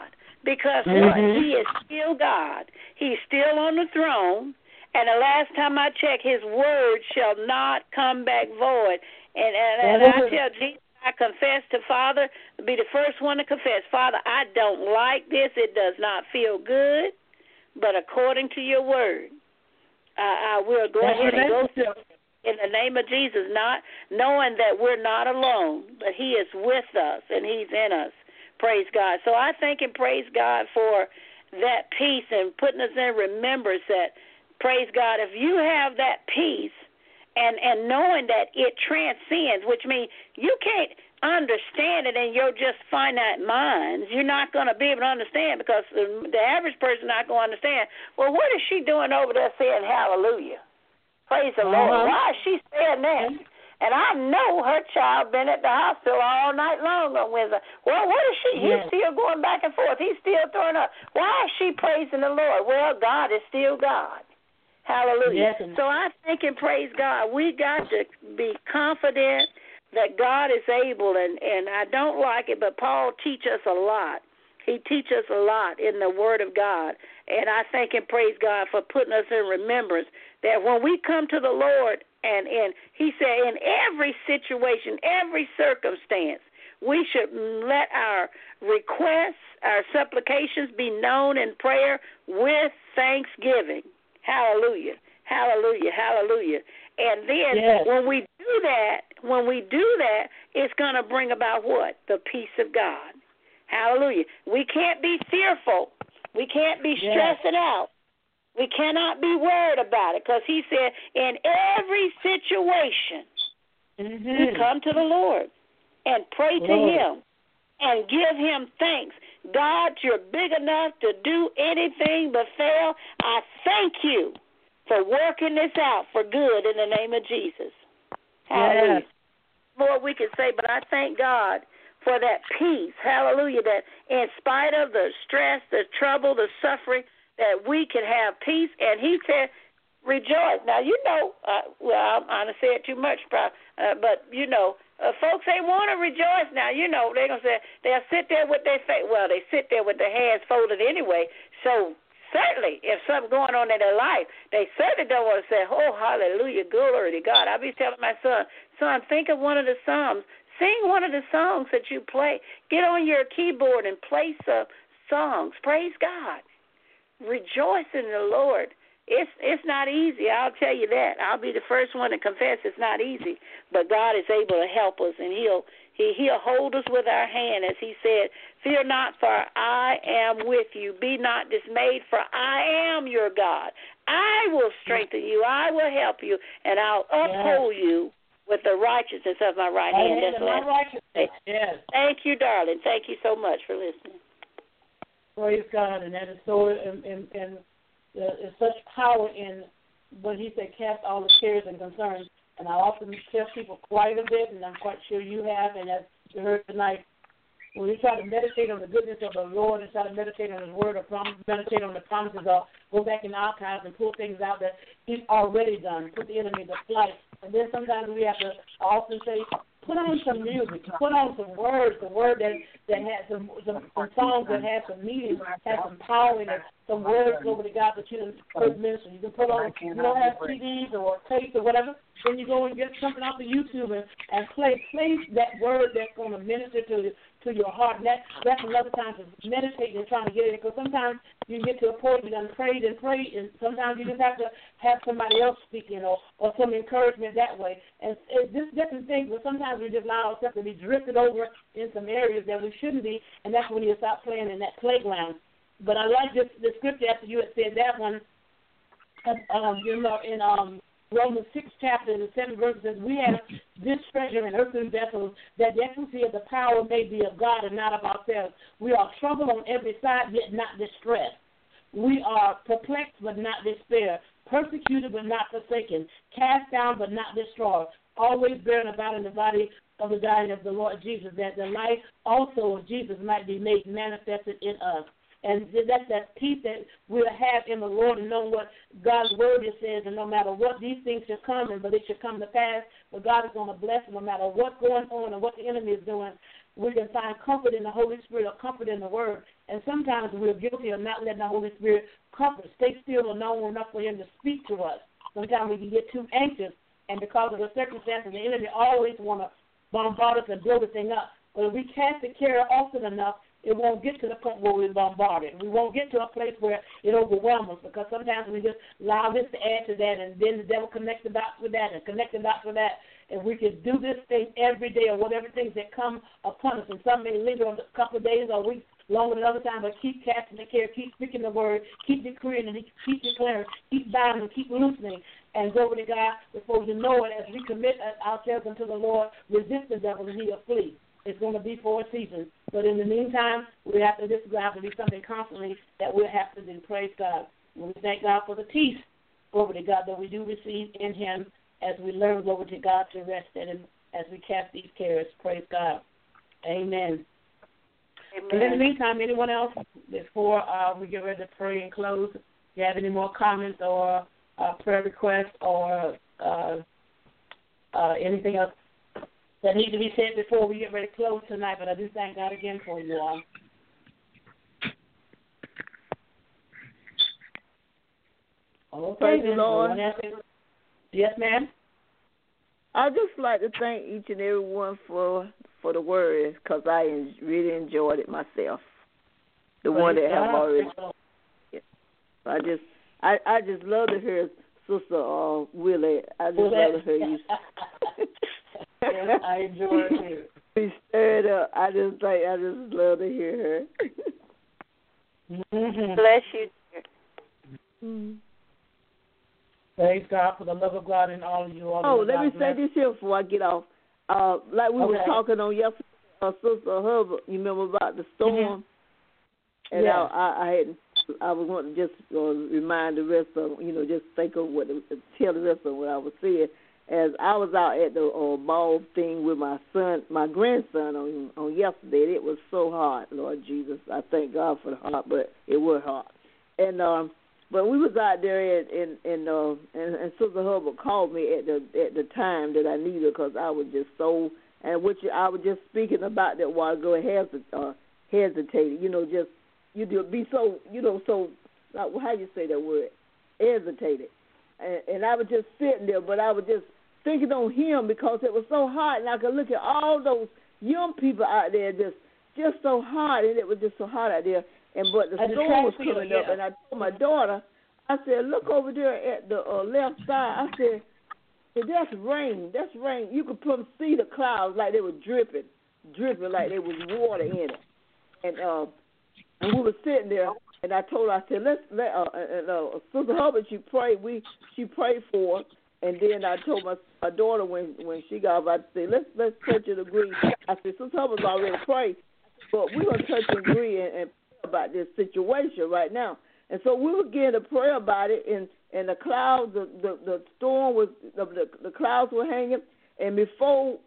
Because what? He is still God. He's still on the throne. And the last time I checked, his word shall not come back void. And I tell Jesus, I confess to Father, be the first one to confess, Father, I don't like this. It does not feel good. But according to your word, I will go ahead and go through in the name of Jesus, not knowing that we're not alone, but he is with us and he's in us. Praise God. So I thank and praise God for that peace and putting us in remembrance that, praise God, if you have that peace and knowing that it transcends, which means you can't understand it in your just finite minds. You're not going to be able to understand because the average person not going to understand, well, what is she doing over there saying hallelujah? Praise the Lord. Why is she saying that? And I know her child been at the hospital all night long on Wednesday. Well, what is she? He's still going back and forth. He's still throwing up. Why is she praising the Lord? Well, God is still God. Hallelujah. Yes. So I thank and praise God. We got to be confident that God is able, and I don't like it, but Paul teaches us a lot. He teaches us a lot in the Word of God, and I thank and praise God for putting us in remembrance that when we come to the Lord, and he said in every situation, every circumstance, we should let our requests, our supplications be known in prayer with thanksgiving. Hallelujah, hallelujah, hallelujah. And then when we do that, it's going to bring about what? The peace of God. Hallelujah. We can't be fearful. We can't be stressing out. We cannot be worried about it because he said in every situation, we come to the Lord and pray to him and give him thanks. God, you're big enough to do anything but fail. I thank you for working this out for good in the name of Jesus. Hallelujah. More we can say, but I thank God for that peace. Hallelujah. That in spite of the stress, the trouble, the suffering, that we can have peace. And he said, rejoice. Now, you know, well, I'm going to say it too much, but, you know, folks, they want to rejoice now. You know, they're going to say, they'll sit there with their face. Well, they sit there with their hands folded anyway. So certainly, if something's going on in their life, they certainly don't want to say, oh, hallelujah, glory to God. I'll be telling my son, think of one of the Psalms. Sing one of the songs that you play. Get on your keyboard and play some songs. Praise God. Rejoice in the Lord. It's not easy, I'll tell you that. I'll be the first one to confess it's not easy. But God is able to help us, and He'll hold us with our hand, as He said, fear not, for I am with you. Be not dismayed, for I am your God. I will strengthen you. I will help you, and I'll uphold you with the righteousness of my right hand. That's what I say. Yes. Thank you, darling. Thank you so much for listening. Praise God, and that is so, and there's such power in when he said, cast all the cares and concerns. And I often tell people quite a bit, and I'm quite sure you have, and as you heard tonight, when we try to meditate on the goodness of the Lord and try to meditate on His Word or meditate on the promises, or go back in the archives and pull things out that He's already done, put the enemy to flight. And then sometimes we have to often say, put on some music, put on some words, the word that has some songs that have some meaning, have some power in it, some words over to God that you didn't heard minister. You can put on, you don't have CDs or tapes or whatever, then you go and get something off of YouTube and play that word that's going to minister to your heart. And that's another time to meditate and trying to get it, because sometimes you get to a point you done prayed, and sometimes you just have to have somebody else speaking or some encouragement that way. And it's just different things, but sometimes we just allow ourselves to be drifted over in some areas that we shouldn't be, and that's when you stop playing in that playground. But I like the scripture after you had said that one, in Romans 6 chapter and 7 verse says, we have this treasure in earthen vessels, that the excellency of the power may be of God and not of ourselves. We are troubled on every side, yet not distressed. We are perplexed, but not despair, persecuted, but not forsaken, cast down, but not destroyed, always bearing about in the body of the dying of the Lord Jesus, that the life also of Jesus might be made manifested in us. And that's that peace that we'll have in the Lord, and knowing what God's word says, and no matter what, these things should come, but it should come to pass. But God is going to bless no matter what's going on and what the enemy is doing. we can find comfort in the Holy Spirit or comfort in the Word. And sometimes we're guilty of not letting the Holy Spirit comfort, stay still or know enough for Him to speak to us. Sometimes we can get too anxious, and because of the circumstances, the enemy always want to bombard us and build a thing up. But if we cast the care often enough, it won't get to the point where we're bombarded. We won't get to a place where it overwhelms us, because sometimes we just allow this to add to that, and then the devil connects the dots with that and connects the dots with that. If we can do this thing every day, or whatever things that come upon us, and some may linger a couple of days or weeks longer than other times, but keep casting the care, keep speaking the word, keep decreeing and keep declaring, keep binding, keep loosening, and go to God before you know it. As we commit ourselves unto the Lord, resist the devil and he'll flee. It's going to be for a season. But in the meantime, this is going to have to be something constantly that we'll have to do. Praise God. And we thank God for the peace, glory to God, that we do receive in Him as we learn, glory to God, to rest in Him as we cast these cares. Praise God. Amen. Amen. And in the meantime, anyone else, before we get ready to pray and close, if you have any more comments or prayer requests or anything else that needs to be said before we get ready to close tonight, but I do thank God again for you all. Okay, Praise the Lord. Yes, ma'am? I'd just like to thank each and every one for the word, because I really enjoyed it myself. The Praise one that God. have already. I just love to hear Sister Willie. I just love to hear you. Yes, I enjoy it too. Be stirred up. I just love to hear her. Mm-hmm. Bless you, dear. Mm-hmm. Praise God for the love of God in all of you. Let me say this here before I get off. Like we were talking on yesterday, Sister Hubbard, you remember about the storm? Mm-hmm. And yes. I was wanting to just remind the rest of them, just think of tell the rest of them what I was saying. As I was out at the ball thing with my grandson on yesterday, it was so hard, Lord Jesus. I thank God for the heart, but it was hard. And but we was out there, and Sister Hubbard called me at the time that I needed, because I was just so, and which I was just speaking about that while ago, hesitated, just you be so, so, how you say that word, hesitated. And I was just sitting there, but I was just thinking on Him, because it was so hard, and I could look at all those young people out there just so hard, and it was just so hot out there. But the storm was coming up, and I told my daughter, I said, look over there at the left side. I said, that's rain. That's rain. You could see the clouds like they were dripping like there was water in it. And we were sitting there, and I told her, I said, let Sister Hubbard, she prayed for her. And then I told my daughter when she got up, I said, let's touch and agree. I said, Sister Hubbard's already prayed, but we're going to touch and agree and pray about this situation right now. And so we were getting to pray about it, and the clouds, the storm was, the clouds were hanging, and then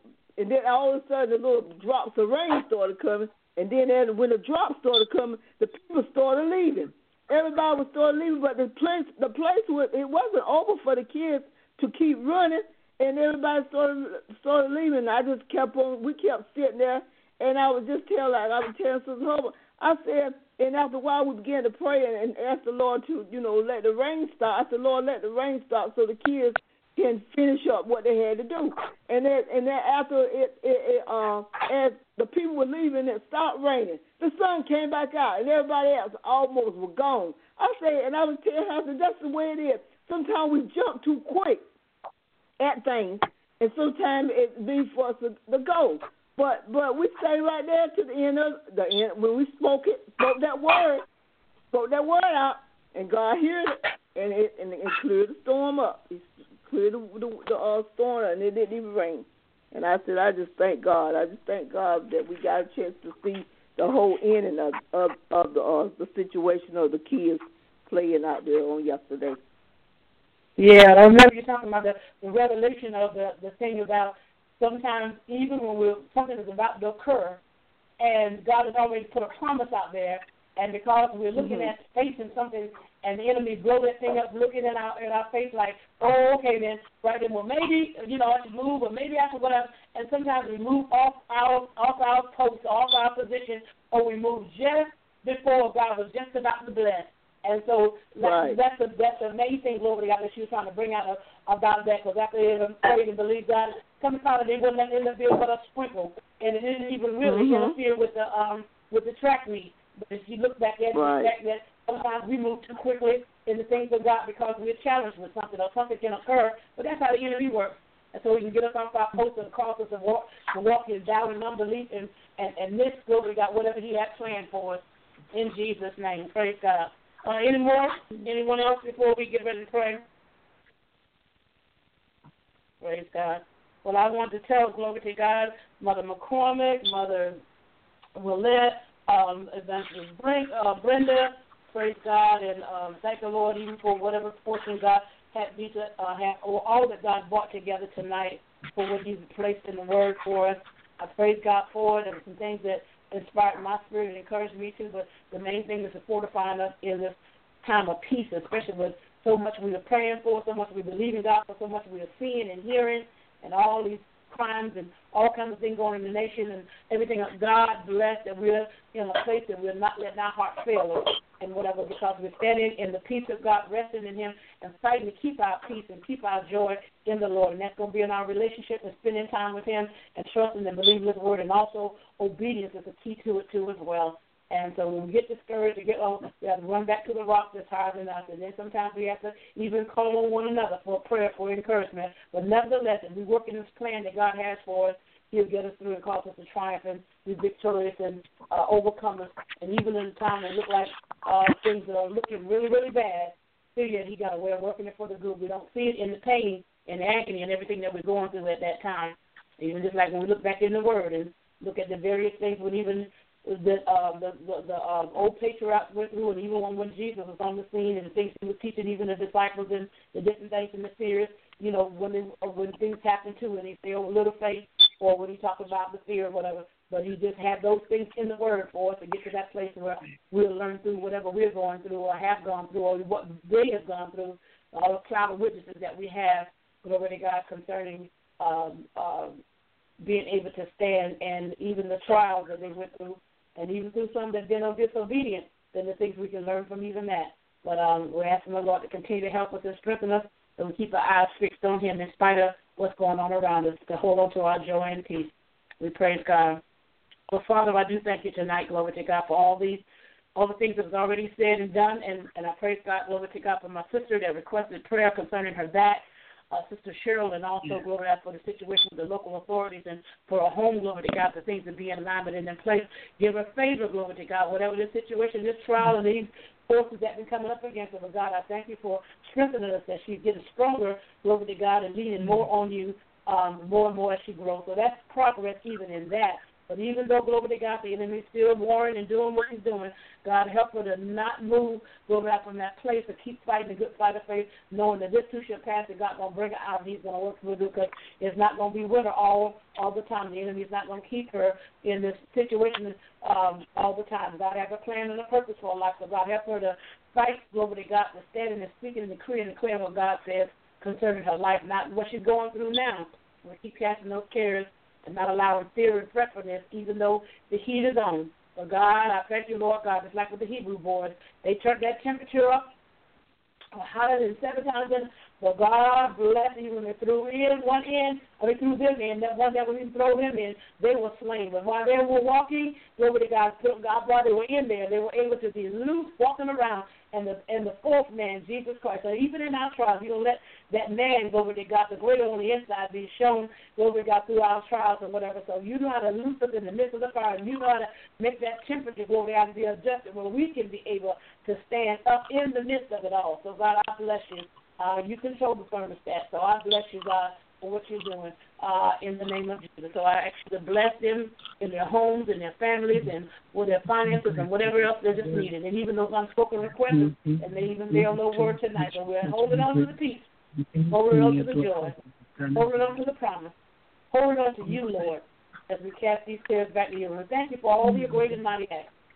all of a sudden the little drops of rain started coming, and then when the drops started coming, the people started leaving. Everybody was started leaving, but the place it wasn't over for the kids to keep running, and everybody started leaving. I just we kept sitting there, and I was telling Sister Hubbard, I said, and after a while we began to pray and ask the Lord to, let the rain stop. I said, Lord, let the rain stop so the kids can finish up what they had to do. And then after as the people were leaving, it stopped raining. The sun came back out, and everybody else almost were gone. I said, and I was telling her, I said, that's the way it is. Sometimes we jump too quick at things, and sometimes it be for us to go. But we stay right there to the end when we spoke that word out, and God heard it, and it cleared the storm up. It cleared the storm, and it didn't even rain. And I said, I just thank God. I just thank God that we got a chance to see the whole ending of the situation of the kids playing out there on yesterday. Yeah, I remember you talking about the revelation of the thing about sometimes even when something is about to occur, and God has already put a promise out there, And because we're looking at facing something, and the enemy blow that thing up, looking in our face like, oh, okay then, right then, well maybe I should move, or maybe I should whatever. And sometimes we move off our post, off our position, or we move just before God was just about to bless. And so that's the main thing, glory to God, that she was trying to bring out about that, because after they prayed and believed God, come to find out they wouldn't let interfere but a sprinkle, and it didn't even really interfere with the track meet. But if you look back at the fact that sometimes we move too quickly in the things of God because we're challenged with something, or something can occur, but that's how the enemy works. And so we can get us off our post and cause us to walk in doubt and unbelief and miss, glory to God, whatever He had planned for us. In Jesus' name, praise God. Any more? Anyone else before we get ready to pray? Praise God. Well, I want to tell, glory to God, Mother McCormick, Mother Willette, Evangelist Brenda, praise God, and thank the Lord even for whatever portion God had me to have, or all that God brought together tonight for what He's placed in the Word for us. I praise God for it, and some things that inspired my spirit and encouraged me to, but the main thing is to fortifying us in this time of peace, especially with so much we are praying for, so much we believe in God for, so much we are seeing and hearing, and all these crimes and all kinds of things going in the nation and everything. God bless that we're in a place that we're not letting our heart fail us and whatever, because we're standing in the peace of God, resting in Him, and fighting to keep our peace and keep our joy in the Lord. And that's going to be in our relationship and spending time with Him and trusting and believing His Word, and also obedience is a key to it too as well. And so when we get discouraged, we have to run back to the rock that's higher than us. And then sometimes we have to even call on one another for prayer, for encouragement. But nevertheless, if we work in this plan that God has for us, He'll get us through and cause us to triumph and be victorious and overcome us. And even in the time that look like things that are looking really, really bad, still yet He got a way of working it for the good. We don't see it in the pain and the agony and everything that we're going through at that time. Even just like when we look back in the Word and look at the various things, when even the old patriarchs went through, and even when Jesus was on the scene and the things He was teaching even the disciples and the different things in the fears, when things happen to and He said, oh, little faith, or when He talked about the fear or whatever. But He just had those things in the Word for us to get to that place where we'll learn through whatever we're going through or have gone through or what they have gone through, all the cloud of witnesses that we have, glory to God, concerning being able to stand, and even the trials that they went through, and even through some that have been disobedient, then the things we can learn from even that. But we're asking the Lord to continue to help us and strengthen us, so we keep our eyes fixed on Him in spite of what's going on around us, to hold on to our joy and peace. We praise God. Well, Father, I do thank You tonight, glory to God, for all the things that was already said and done, and I praise God, glory to God, for my sister that requested prayer concerning her back, Sister Cheryl, and also glory to God for the situation with the local authorities and for her home, glory to God, for things to be in alignment and in place. Give her favor, glory to God, whatever the situation, this trial, and these forces that have been coming up against her. But God, I thank You for strengthening us, that she's getting stronger, glory to God, and leaning more on You more and more as she grows. So that's progress even in that. But even though, glory to God, the enemy is still warring and doing what he's doing, God, help her to not move, glory to God, from that place, to keep fighting the good fight of faith, knowing that this too shall pass, and God's going to bring her out, and He's going to work with her, because it's not going to be with her all the time. The enemy is not going to keep her in this situation all the time. God has a plan and a purpose for her life, so God, help her to fight, glory to God, to stand and speaking and decreeing what God says concerning her life, not what she's going through now. We keep casting those cares and not allowing fear and fretfulness, even though the heat is on. But God, I thank You, Lord God, just like with the Hebrew boys, they turned that temperature up hotter than 7 times. But God bless you when they threw them in, that one that was even throw them in, they were slain. But while they were walking, glory to God, while they were in there, they were able to be loose, walking around, and the fourth man, Jesus Christ. So even in our trials, You don't let that man, glory to God, the greater on the inside, be shown, glory to God, through our trials or whatever. So You know how to loose us in the midst of the fire, and You know how to make that temperature, glory to God, be adjusted where we can be able to stand up in the midst of it all. So God, I bless You. You control the thermostat, so I bless You, God, for what You're doing in the name of Jesus. So I ask You to bless them in their homes and their families and with their finances and whatever else they're just needed, and even those unspoken requests, and they'll know word tonight. So we're holding on to the peace, holding on to the joy, holding on to the promise, holding on to You, Lord, as we cast these cares back to You. And thank You for all Your great and mighty acts.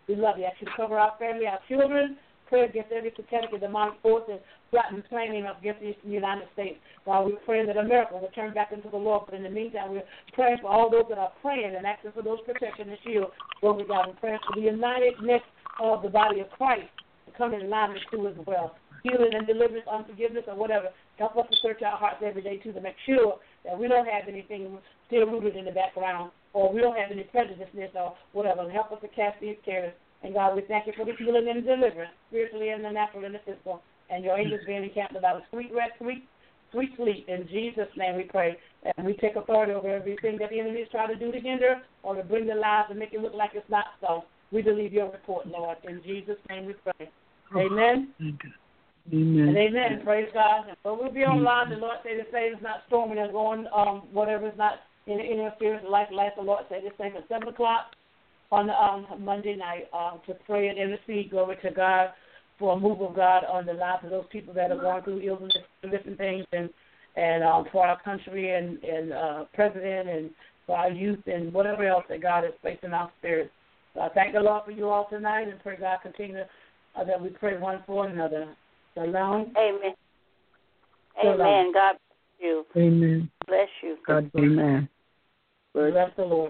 We love you. I ask you to cover our family, our children, pray against every satanic and demonic force and plotting and planning against the United States. While we're praying that America will turn back into the Lord, but in the meantime, we're praying for all those that are praying and asking for those protection and shield. Lord, we God, and praying for the unitedness of the body of Christ to come in alignment too as well. Healing and deliverance, unforgiveness, or whatever. Help us to search our hearts every day too to make sure that we don't have anything still rooted in the background, or we don't have any prejudiceness or whatever. Help us to cast these cares. And God, we thank you for the healing and deliverance, spiritually and the natural and the physical, and your angels being encamped about a sweet rest, sweet sleep. In Jesus' name we pray. And we take authority over everything that the enemy is trying to do to hinder or to bring the lies and make it look like it's not so. We believe your report, Lord. In Jesus' name we pray. Amen. Amen. And amen. Praise God. So we'll be online. The Lord say the same. It's not storming and going, whatever is not interference with life. The Lord say the same at 7 o'clock on Monday night to pray and intercede. Glory to God for a move of God on the lives of those people that are going through illness and different things, and for our country and president and for our youth and whatever else that God has placed in our spirits. So I thank the Lord for you all tonight, and pray God continue that we pray one for another. Shalom. Amen. Shalom. Amen. God bless you. Amen. Bless you. God, amen. Bless the Lord.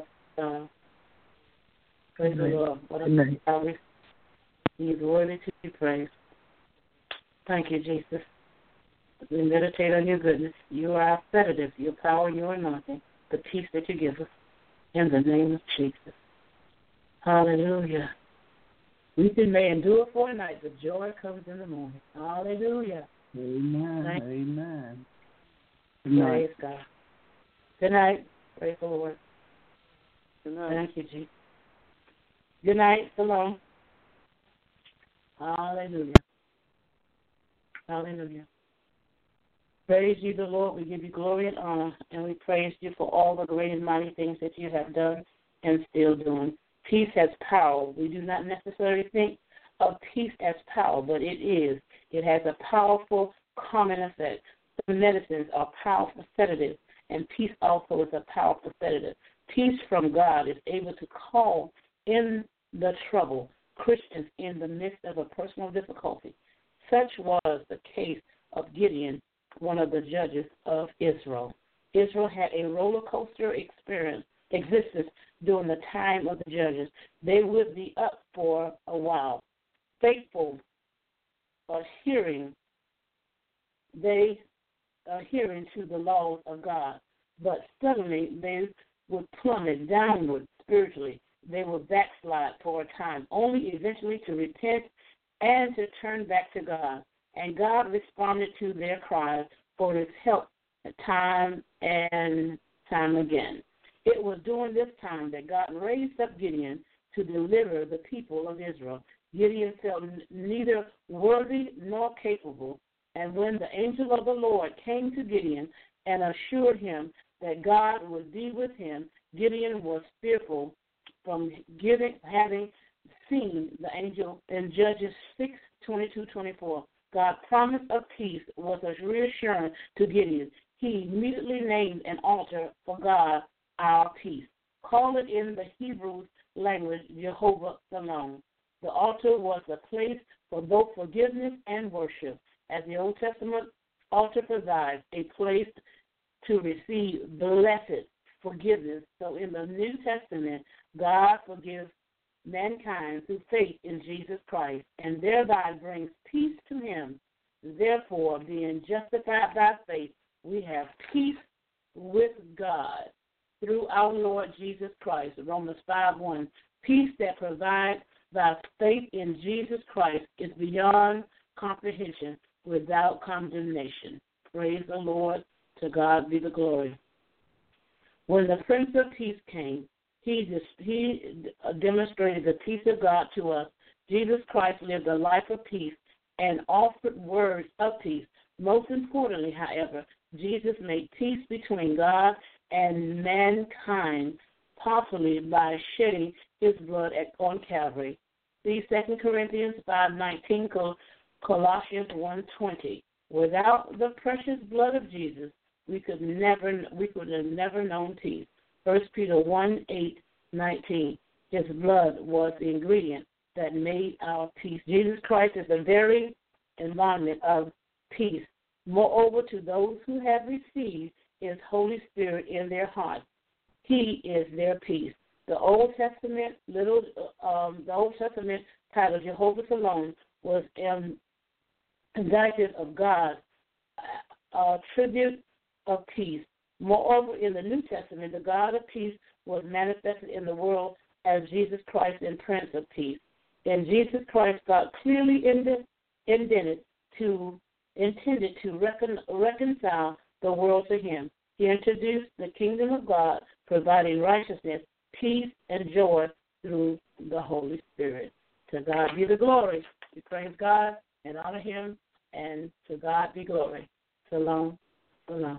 Praise the Lord. What a He is worthy to be praised. Thank you, Jesus. We meditate on your goodness. You are our sedative, your power, your anointing, the peace that you give us. In the name of Jesus. Hallelujah. Weeping may endure for a night, but joy comes in the morning. Hallelujah. Amen. Amen. Praise God. Good night. Praise the Lord. Good night. Thank you, Jesus. Good night. Shalom. Hallelujah. Hallelujah. Praise you, the Lord. We give you glory and honor, and we praise you for all the great and mighty things that you have done and still doing. Peace has power. We do not necessarily think of peace as power, but it is. It has a powerful calming effect. Some medicines are powerful sedatives, and peace also is a powerful sedative. Peace from God is able to call in the trouble Christians in the midst of a personal difficulty. Such was the case of Gideon, one of the judges of Israel. Israel had a roller coaster existence during the time of the judges. They would be up for a while, faithful, adhering to the laws of God, but suddenly they would plummet downward spiritually. They would backslide for a time, only eventually to repent and to turn back to God. And God responded to their cries for his help time and time again. It was during this time that God raised up Gideon to deliver the people of Israel. Gideon felt neither worthy nor capable, and when the angel of the Lord came to Gideon and assured him that God would be with him, Gideon was fearful from having seen the angel in Judges 6:22-24. God's promise of peace was a reassurance to Gideon. He immediately named an altar for God, our peace. Call it in the Hebrew language, Jehovah Shalom. The altar was a place for both forgiveness and worship. As the Old Testament altar provides a place to receive blessed forgiveness, so in the New Testament, God forgives mankind through faith in Jesus Christ, and thereby brings peace to him. Therefore, being justified by faith, we have peace with God through our Lord Jesus Christ. Romans 5:1. Peace that provides by faith in Jesus Christ is beyond comprehension, without condemnation. Praise the Lord. To God be the glory. When the Prince of Peace came, he demonstrated the peace of God to us. Jesus Christ lived a life of peace and offered words of peace. Most importantly, however, Jesus made peace between God and mankind, possibly by shedding his blood on Calvary. See 2 Corinthians 5:19, Colossians 1:20. Without the precious blood of Jesus, we could have never known peace. 1 Peter 1:8-19. His blood was the ingredient that made our peace. Jesus Christ is the very embodiment of peace. Moreover, to those who have received His Holy Spirit in their hearts, He is their peace. The Old Testament title Jehovah Shalom was indicative of God's tribute of peace. Moreover, in the New Testament, the God of peace was manifested in the world as Jesus Christ and Prince of Peace. In Jesus Christ, God clearly intended to reconcile the world to Him. He introduced the kingdom of God, providing righteousness, peace, and joy through the Holy Spirit. To God be the glory. We praise God and honor Him, and to God be glory. Shalom. Shalom.